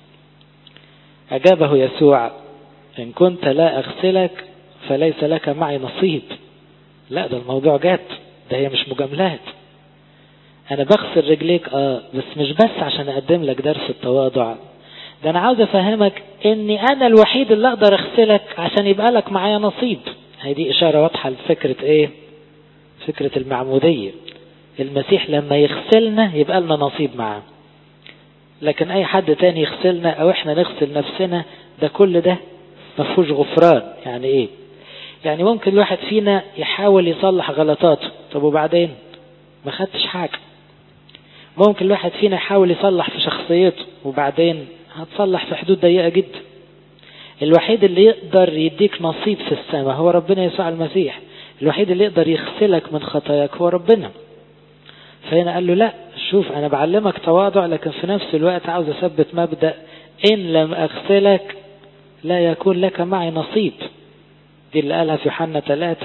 Speaker 1: أجابه يسوع: إن كنت لا أغسلك فليس لك معي نصيب. لا، ده الموضوع جاد، ده هي مش مجاملات. أنا بغسل رجليك بس مش بس عشان أقدم لك درس التواضع، ده أنا عاوز أفهمك إني أنا الوحيد اللي أقدر أغسلك عشان يبقى لك معايا نصيب. هذه إشارة واضحة لفكرة إيه؟ فكرة المعمودية. المسيح لما يغسلنا يبقى لنا نصيب معاه، لكن أي حد تاني يغسلنا أو إحنا نغسل نفسنا، ده كل ده مفهوش غفران. يعني إيه؟ يعني ممكن الواحد فينا يحاول يصلح غلطاته، طب وبعدين ما خدتش حاجة. ممكن الواحد فينا يحاول يصلح في شخصيته، وبعدين هتصلح في حدود ضيقة جدا. الوحيد اللي يقدر يديك نصيب في السماء هو ربنا يسوع المسيح. الوحيد اللي يقدر يغسلك من خطاياك هو ربنا. فهنا قال له: لا، شوف أنا بعلمك تواضع، لكن في نفس الوقت عاوز أثبت مبدأ: إن لم أغسلك لا يكون لك معي نصيب. دي اللي قالها في يوحنا 3: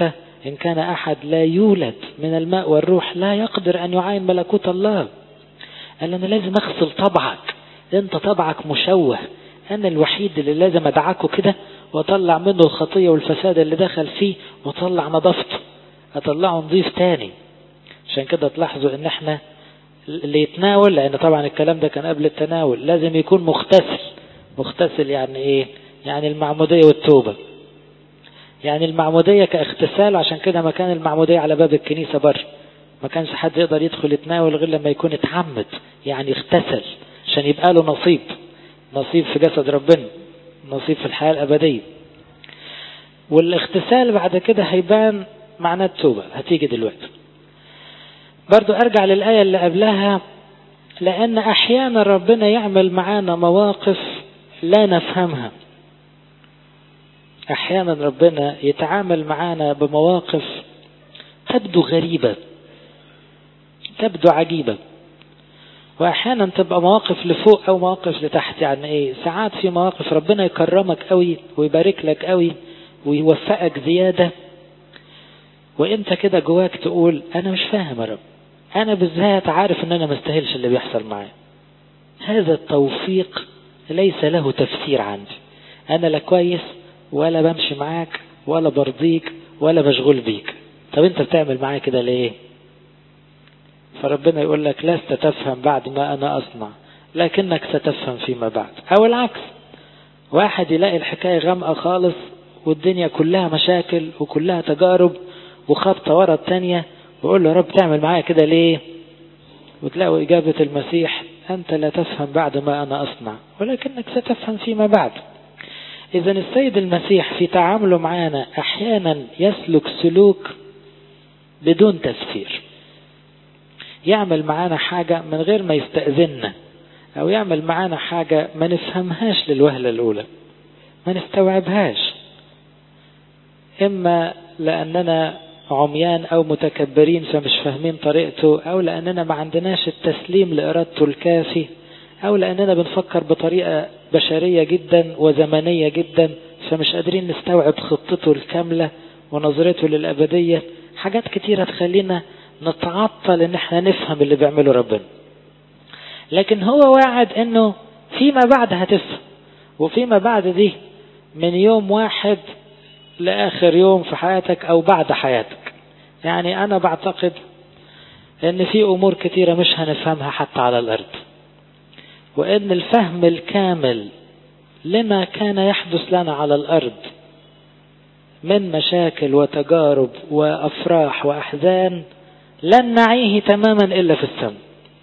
Speaker 1: إن كان أحد لا يولد من الماء والروح لا يقدر أن يعاين ملكوت الله. قال أنا لازم أغسل طبعك، أنت طبعك مشوه، أنا الوحيد اللي لازم أدعكه كده وأطلع منه الخطية والفساد اللي دخل فيه وأطلع نظافته، أطلعه نظيف تاني. عشان كده تلاحظوا إن احنا اللي يتناول، لأن طبعا الكلام ده كان قبل التناول، لازم يكون مغتسل. مغتسل يعني إيه؟ يعني المعمودية والتوبة. يعني المعمودية كاغتسال، عشان كده مكان المعمودية على باب الكنيسة بره، ما كانش حد يقدر يدخل يتناول غير لما يكون اتعمد، يعني اغتسل عشان يبقى له نصيب في جسد ربنا، نصيب في الحياة الأبدية. والاغتسال بعد كده هيبان معنى التوبة، هتيجي دلوقتي. برضو أرجع للآية اللي قبلها، لأن أحيانا ربنا يعمل معانا مواقف لا نفهمها. أحيانا ربنا يتعامل معانا بمواقف تبدو غريبة، تبدو عجيبة، وأحيانا تبقى مواقف لفوق أو مواقف لتحت. يعني إيه؟ ساعات في مواقف ربنا يكرمك قوي ويبارك لك قوي ويوفقك زيادة، وإنت كده جواك تقول أنا مش فاهم يا رب، أنا بالذات عارف إن أنا مستاهلش اللي بيحصل معايا. هذا التوفيق ليس له تفسير عندي، أنا لا كويس ولا بمشي معاك ولا برضيك ولا مشغول بيك، طب أنت بتعمل معايا كده ليه؟ فربنا يقول لك لست تفهم بعد ما أنا أصنع، لكنك ستفهم فيما بعد. أو العكس، واحد يلاقي الحكاية غامقة خالص والدنيا كلها مشاكل وكلها تجارب وخبطة ورا التانية، ويقول له يا رب تعمل معايا كده ليه؟ وتلاقوا إجابة المسيح أنت لا تفهم بعد ما أنا أصنع، ولكنك ستفهم فيما بعد. إذا السيد المسيح في تعامله معنا أحيانا يسلك سلوك بدون تفسير، يعمل معانا حاجة من غير ما يستأذننا، أو يعمل معانا حاجة ما نفهمهاش للوهلة الأولى، ما نستوعبهاش، إما لأننا عميان أو متكبرين فمش فاهمين طريقته، أو لأننا ما عندناش التسليم لإرادته الكافي، أو لأننا بنفكر بطريقة بشرية جدا وزمنية جدا فمش قادرين نستوعب خطته الكاملة ونظرته للأبدية. حاجات كتيرة تخلينا نتعطل إن احنا نفهم اللي بيعمله ربنا. لكن هو واعد إنه فيما بعد هتفهم، وفيما بعد دي من يوم واحد لآخر يوم في حياتك أو بعد حياتك. يعني أنا بعتقد إن في أمور كتيرة مش هنفهمها حتى على الأرض، وإن الفهم الكامل لما كان يحدث لنا على الأرض من مشاكل وتجارب وأفراح وأحزان لن نعيه تماما إلا في السماء.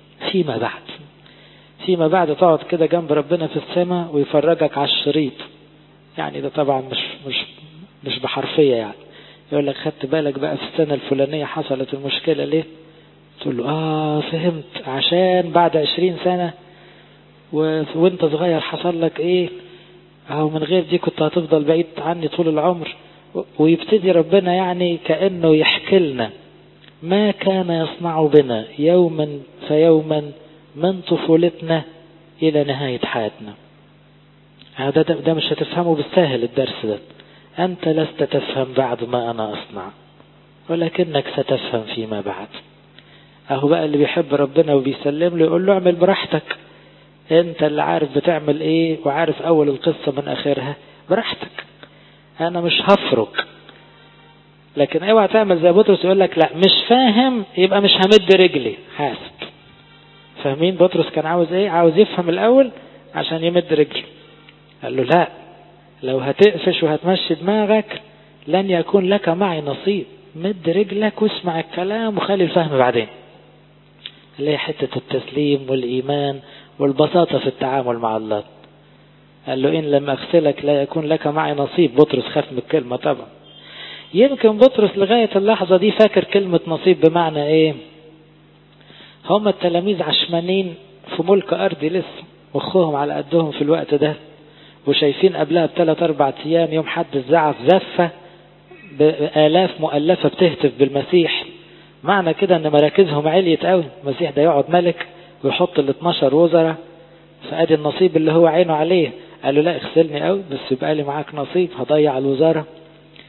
Speaker 1: فيما بعد تقعد كده جنب ربنا في السماء ويفرجك على الشريط. يعني ده طبعا مش بحرفية، يعني يقول لك خدت بالك بقى في السنة الفلانية حصلت المشكلة ليه؟ تقول له فهمت، عشان بعد 20 سنة وانت صغير حصل لك ايه، او من غير دي كنت هتفضل بعيد عني طول العمر. ويبتدي ربنا يعني كأنه يحكي لنا ما كان يصنع بنا يوما فيوما من طفولتنا الى نهاية حياتنا. ده مش هتفهمه بالسهل الدرس ده. أنت لست تفهم بعد ما أنا أصنع، ولكنك ستفهم فيما بعد. أهو بقى اللي بيحب ربنا وبيسلم له يقول له اعمل براحتك، أنت اللي عارف بتعمل إيه وعارف أول القصة من آخرها، براحتك، أنا مش هفرق. لكن اوعى تعمل زي بطرس يقول لك لا مش فاهم يبقى مش همد رجلي، حاسب. فاهمين بطرس كان عاوز إيه؟ عاوز يفهم الأول عشان يمد رجلي. قال له لا، لو هتقفش وهتمشي دماغك لن يكون لك معي نصيب، مد رجلك واسمع الكلام وخلي الفهم بعدين. اللي هي حتة التسليم والإيمان والبساطة في التعامل مع الله. قال له إن لم أغسلك لا يكون لك معي نصيب. بطرس خاف من الكلمة طبعا. يمكن بطرس لغاية اللحظة دي فاكر كلمة نصيب بمعنى إيه؟ هم التلاميذ عشمانين في ملك أرضي لسه، مخهم على قدهم في الوقت ده، وشايفين قبلها ب3-4 أيام يوم حد الزعف زفة بآلاف مؤلفة بتهتف بالمسيح. معنى كده ان مراكزهم عليت قوي، المسيح ده يقعد ملك ويحط 12 وزراء، فادي النصيب اللي هو عينه عليه. قال له لا اغسلني قوي بس يبقى لي معاك نصيب، هضيع الوزارة.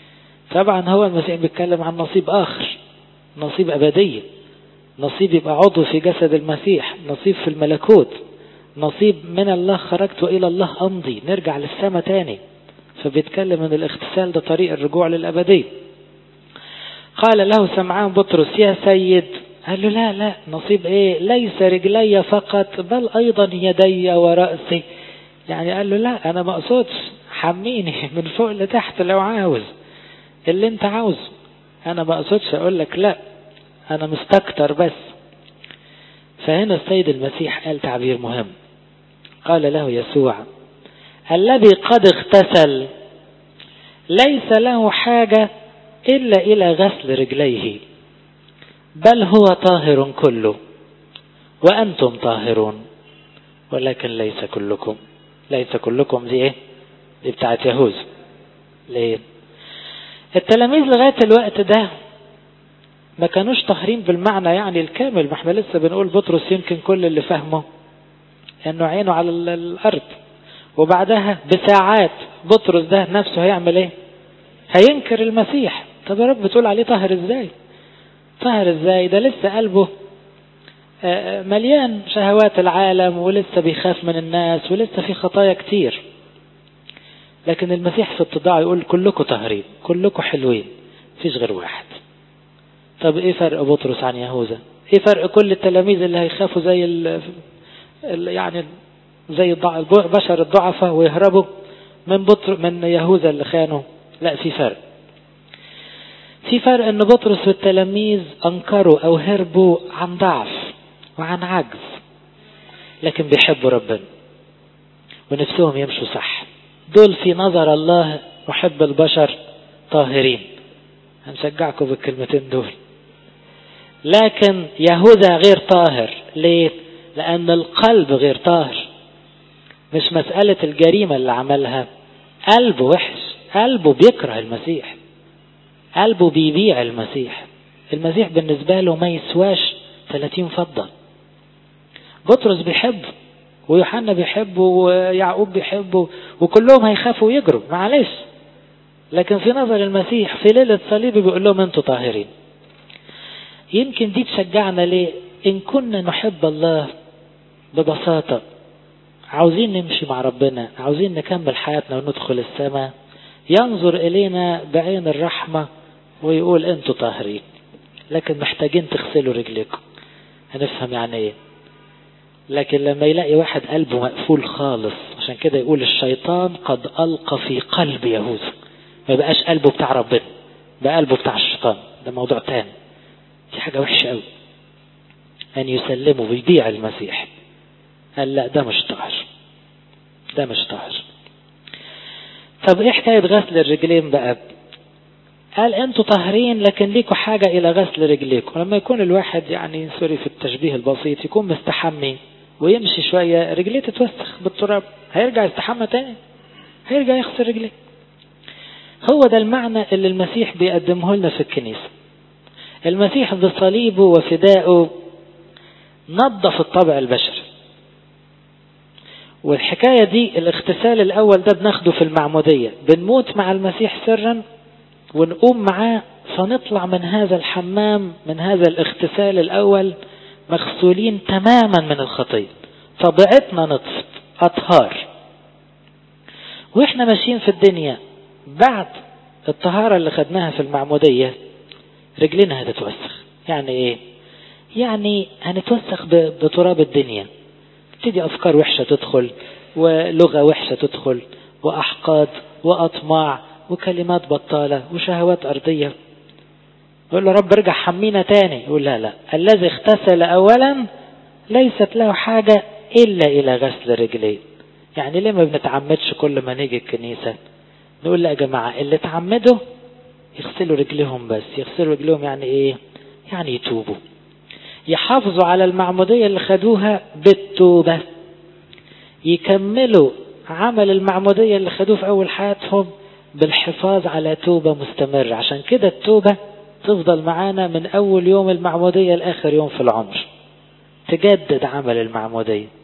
Speaker 1: طبعا هو المسيح بيتكلم عن نصيب آخر، نصيب أبدي، نصيب يبقى عضو في جسد المسيح، نصيب في الملكوت، نصيب من الله خرجت وإلى الله أمضي، نرجع للسماء تاني. فبيتكلم ان الاغتسال ده طريق الرجوع للأبدي. قال له سمعان بطرس يا سيد، قال له لا لا، نصيب ايه؟ ليس رجلي فقط بل ايضا يدي ورأسي. يعني قال له لا، انا ما اقصدش، حميني من فوق لتحت لو عاوز اللي انت عاوزه، انا ما اقصدش اقول لك لا، انا مستكتر بس. فهنا السيد المسيح قال تعبير مهم، قال له يسوع الذي قد اغتسل ليس له حاجة إلا إلى غسل رجليه، بل هو طاهر كله، وأنتم طاهرون ولكن ليس كلكم. ليس كلكم دي ايه؟ دي بتاعت يهوذا. ليه؟ التلاميذ لغاية الوقت ده ما كانوش طاهرين بالمعنى يعني الكامل. ما احنا لسه بنقول بطرس يمكن كل اللي فهمه انه عينه على الارض، وبعدها بساعات بطرس ده نفسه هيعمل ايه؟ هينكر المسيح. طب يا رب بتقول عليه طاهر ازاي؟ طاهر ازاي؟ ده لسه قلبه مليان شهوات العالم، ولسه بيخاف من الناس، ولسه في خطايا كتير. لكن المسيح في اتضاعه يقول كلكم طاهرين، كلكم حلوين، فيش غير واحد. طب ايه فرق بطرس عن يهوذا؟ ايه فرق كل التلاميذ اللي هيخافوا زي يعني زي البشر الضعفاء ويهربوا من يهوذا اللي خانوا؟ لا، في فرق. في فرق ان بطرس والتلاميذ انكروا او هربوا عن ضعف وعن عجز، لكن بيحبوا ربنا ونفسهم يمشوا صح. دول في نظر الله محب البشر طاهرين. هنشجعكم بالكلمتين دول. لكن يهوذا غير طاهر. ليه؟ لأن القلب غير طاهر. مش مسألة الجريمة اللي عملها، قلبه وحش، قلبه بيكره المسيح، قلبه بيبيع المسيح. المسيح بالنسبة له ما يسواش 30 فضة. بطرس بيحبه، ويوحنا بيحبه، ويعقوب بيحبه، وكلهم هيخافوا ويجروا، معلش. لكن في نظر المسيح في ليلة صليبه بيقول لهم انتوا طاهرين. يمكن دي تشجعنا. ليه؟ إن كنا نحب الله ببساطة، عاوزين نمشي مع ربنا، عاوزين نكمل حياتنا وندخل السماء، ينظر إلينا بعين الرحمة ويقول انتوا طاهرين، لكن محتاجين تغسلوا رجلكم. هنفهم يعني ايه. لكن لما يلاقي واحد قلبه مقفول خالص، عشان كده يقول الشيطان قد ألقى في قلب يهوذا، ما بقاش قلبه بتاع ربنا، بقى قلبه بتاع الشيطان. ده موضوع تاني، دي حاجة وحشة قوي أن يسلموا ويبيع المسيح. قال لا، ده مش طاهر، ده مش طاهر. طب ايه حكاية غسل الرجلين بقى؟ قال انتوا طاهرين لكن ليكوا حاجة الى غسل رجليكم. لما يكون الواحد يعني سوري في التشبيه البسيط يكون مستحمي ويمشي شوية رجليه تتوسخ بالتراب، هيرجع يستحمى تاني؟ هيرجع يغسل رجليه. هو ده المعنى اللي المسيح بيقدمه لنا في الكنيسة. المسيح بصليبه وفدائه نظف الطبع البشري. والحكاية دي الاغتسال الأول ده بناخده في المعمودية، بنموت مع المسيح سرا ونقوم معاه، فنطلع من هذا الحمام، من هذا الاغتسال الأول مغسولين تماما من الخطية، طبيعتنا نطفت أطهار. وإحنا ماشيين في الدنيا بعد الطهارة اللي خدناها في المعمودية رجلنا هتتوسخ. يعني إيه؟ يعني هنتوسخ بتراب الدنيا، تبتدي أفكار وحشة تدخل، ولغة وحشة تدخل، وأحقاد وأطماع وكلمات بطالة وشهوات أرضية. يقول له رب ارجع حمينا تاني. يقول لا لا، الذي اغتسل أولا ليست له حاجة إلا إلى غسل رجليه. يعني ليه ما بنتعمدش كل ما نيجي الكنيسة نقول لا يا جماعة اللي تعمدوا يغسلوا رجليهم بس. يغسلوا رجليهم يعني إيه؟ يعني يتوبوا، يحافظوا على المعمودية اللي خدوها بالتوبة، يكملوا عمل المعمودية اللي خدوه في أول حياتهم بالحفاظ على توبة مستمرة. عشان كده التوبة تفضل معانا من أول يوم المعمودية لآخر يوم في العمر، تجدد عمل المعمودية،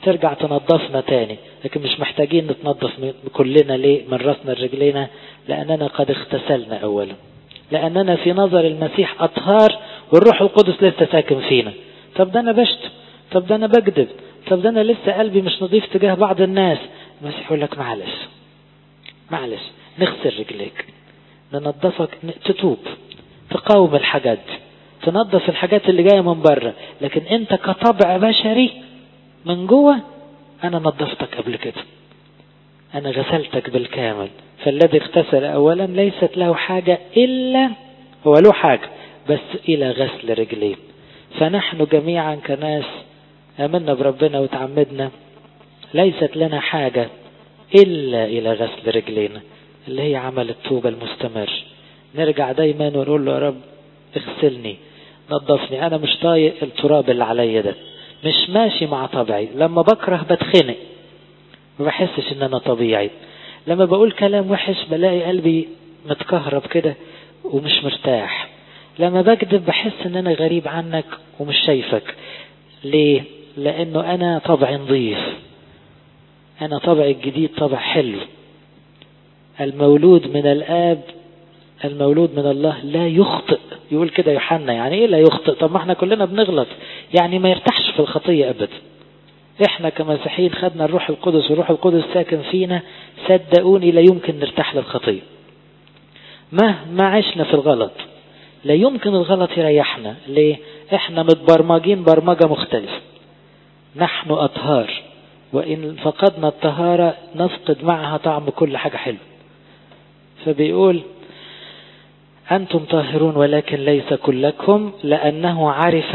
Speaker 1: ترجع تنظفنا تاني. لكن مش محتاجين نتنظف كلنا ليه من رأسنا لرجلينا؟ لأننا قد اغتسلنا أولا، لأننا في نظر المسيح أطهار والروح القدس لسه ساكن فينا. طب ده أنا بشتم، طب ده أنا بكذب، طب ده أنا لسه قلبي مش نظيف تجاه بعض الناس. المسيح يقول لك معلش نغسل رجليك، ننظفك، تتوب، تقاوم الحاجات، تنظف الحاجات اللي جاية من بره. لكن انت كطبع بشري من جوه انا نظفتك قبل كده، انا غسلتك بالكامل. فالذي اغتسل اولا ليست له حاجة الا، هو له حاجة بس الى غسل رجلين. فنحن جميعا كناس امنا بربنا وتعمدنا ليست لنا حاجة الا الى غسل رجلينا، اللي هي عمل التوبة المستمر. نرجع دايما ونقول له يا رب اغسلني، نظفني، انا مش طايق التراب اللي عليا ده، مش ماشي مع طبيعي. لما بكره بتخنق، ما بحسش ان انا طبيعي. لما بقول كلام وحش بلاقي قلبي متكهرب كده ومش مرتاح. لما بكذب بحس ان انا غريب عنك ومش شايفك. ليه؟ لانه انا طبعي نظيف، انا طبعي الجديد طبع حلو. المولود من الآب، المولود من الله لا يخطئ. يقول كده يوحنا، يعني ايه لا يخطئ؟ طب ما احنا كلنا بنغلط، يعني ما يرتاحش في الخطية ابدا. احنا كمسيحيين خدنا الروح القدس والروح القدس ساكن فينا، صدقوني لا يمكن نرتاح للخطية مهما عشنا في الغلط. لا يمكن الغلط يريحنا. ليه؟ احنا متبرمجين برمجة مختلفة. نحن أطهار، وإن فقدنا الطهارة نفقد معها طعم كل حاجة حلوة. فبيقول أنتم طاهرون ولكن ليس كلكم، لأنه عرف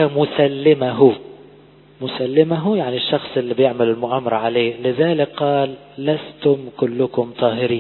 Speaker 1: مسلمه يعني الشخص اللي بيعمل المؤامرة عليه، لذلك قال لستم كلكم طاهرين.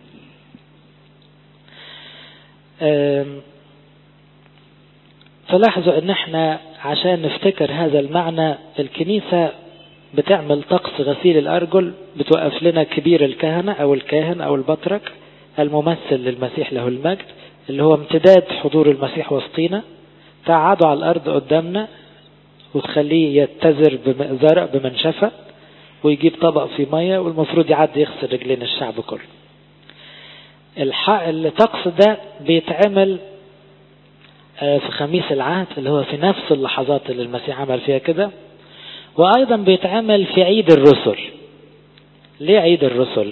Speaker 1: تلاحظوا ان احنا عشان نفتكر هذا المعنى الكنيسة بتعمل طقس غسيل الأرجل، بتوقف لنا كبير الكهنة أو الكاهن أو البطرك الممثل للمسيح له المجد، اللي هو امتداد حضور المسيح وسطينا، تقعدوا على الأرض قدامنا وتخليه يتزر بمنشفة ويجيب طبق في مية، والمفروض يعدي يغسل رجلين الشعب كله. الطقس ده بيتعمل في خميس العهد اللي هو في نفس اللحظات اللي المسيح عمل فيها كده، وأيضا بيتعمل في عيد الرسل. ليه عيد الرسل؟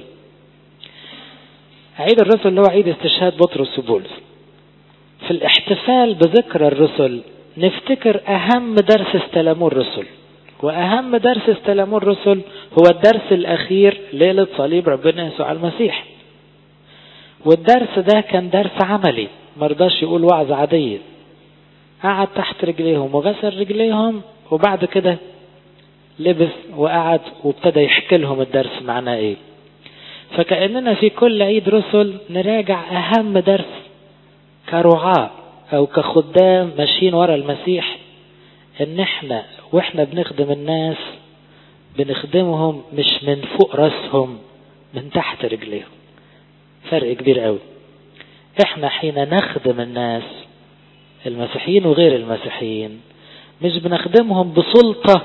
Speaker 1: عيد الرسل اللي هو عيد استشهاد بطرس وبولس. في الاحتفال بذكرى الرسل نفتكر أهم درس استلموه الرسل، وأهم درس استلموه الرسل هو الدرس الأخير ليلة صليب ربنا يسوع المسيح. والدرس ده كان درس عملي، مرضاش يقول وعظ عادية. قعد تحت رجليهم وغسل رجليهم، وبعد كده لبس وقعد وابتدى يحكي لهم الدرس معناه ايه. فكأننا في كل عيد رسل نراجع أهم درس كرعاة أو كخدام ماشيين ورا المسيح، ان احنا واحنا بنخدم الناس بنخدمهم مش من فوق راسهم، من تحت رجليهم. فرق كبير قوي. احنا حين نخدم الناس المسيحيين وغير المسيحيين مش بنخدمهم بسلطة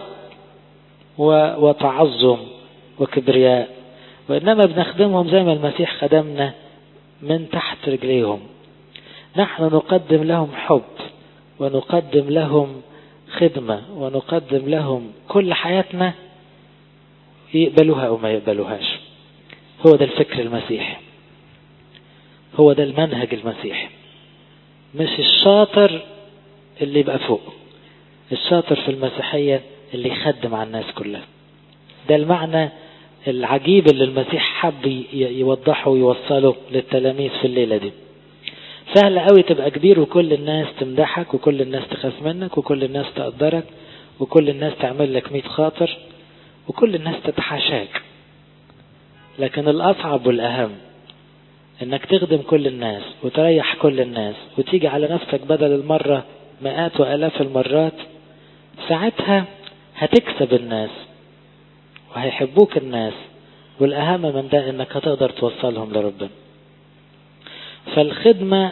Speaker 1: وتعظم وكبرياء، وإنما بنخدمهم زي ما المسيح خدمنا من تحت رجليهم. نحن نقدم لهم حب، ونقدم لهم خدمة، ونقدم لهم كل حياتنا، يقبلوها أو ما يقبلوهاش. هو ده الفكر المسيحي، هو ده المنهج المسيحي. مش الشاطر اللي يبقى فوق، الشاطر في المسيحية اللي يخدم على الناس كلها. ده المعنى العجيب اللي المسيح حب يوضحه ويوصله للتلاميذ في الليلة دي. سهل قوي تبقى كبير وكل الناس تمدحك وكل الناس تخاف منك وكل الناس تقدرك وكل الناس تعمل لك 100 خاطر وكل الناس تتحاشاك. لكن الأصعب والأهم انك تخدم كل الناس وتريح كل الناس وتيجي على نفسك بدل المرة مئات وآلاف المرات. ساعتها هتكسب الناس وهيحبوك الناس، والأهم من ده انك هتقدر توصلهم لربنا. فالخدمة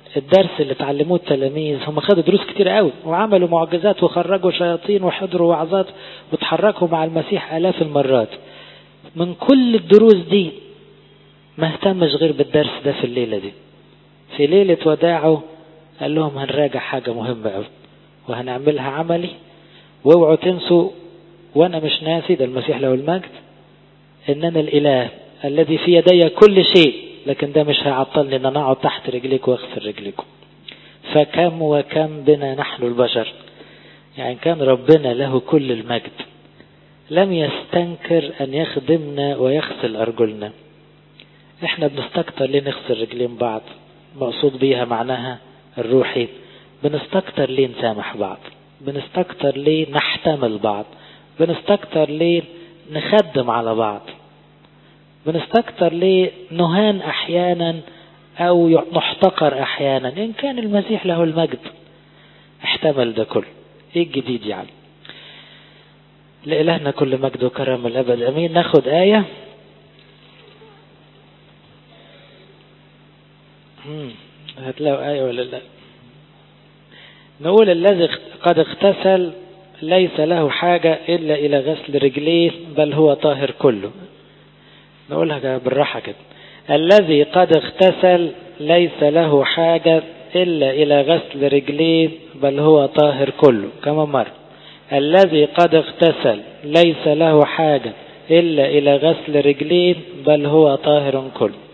Speaker 1: الدرس اللي اتعلموه التلاميذ، هم خدوا دروس كتير قوي وعملوا معجزات وخرجوا شياطين وحضروا وعظات وتحركوا مع المسيح آلاف المرات. من كل الدروس دي ما اهتمش غير بالدرس ده في الليلة دي. في ليلة وداعه قال لهم هنراجع حاجة مهمة قوي وهنعملها عملي، واوعوا تنسوا وانا مش ناسي، ده المسيح له المجد، ان انا الاله الذي في يدي كل شيء، لكن ده مش هيعطلني ان انا اقعد تحت رجليك واغسل رجليكم. فكم وكم بنا نحن البشر، يعني كان ربنا له كل المجد لم يستنكر ان يخدمنا ويغسل ارجلنا. احنا بنستكتر ليه نغسل رجلين بعض؟ مقصود بيها معناها الروحي. بنستكتر ليه نسامح بعض؟ بنستكتر ليه نحتمل بعض؟ بنستكتر ليه نخدم على بعض؟ بنستكتر ليه نهان احيانا او نحتقر احيانا؟ ان كان المسيح له المجد احتمل ده كله، ايه الجديد يعني؟ لإلهنا كل مجد وكرم الابد امين. ناخد آية. هتلاقوا آية ولا لا؟ نقول الذي قد اغتسل ليس له حاجة إلا إلى غسل رجليه بل هو طاهر كله. نقولها بالراحة كده. الذي قد اغتسل ليس له حاجة إلا إلى غسل رجليه بل هو طاهر كله. كما مرة. الذي قد اغتسل ليس له حاجة إلا إلى غسل رجليه بل هو طاهر كله.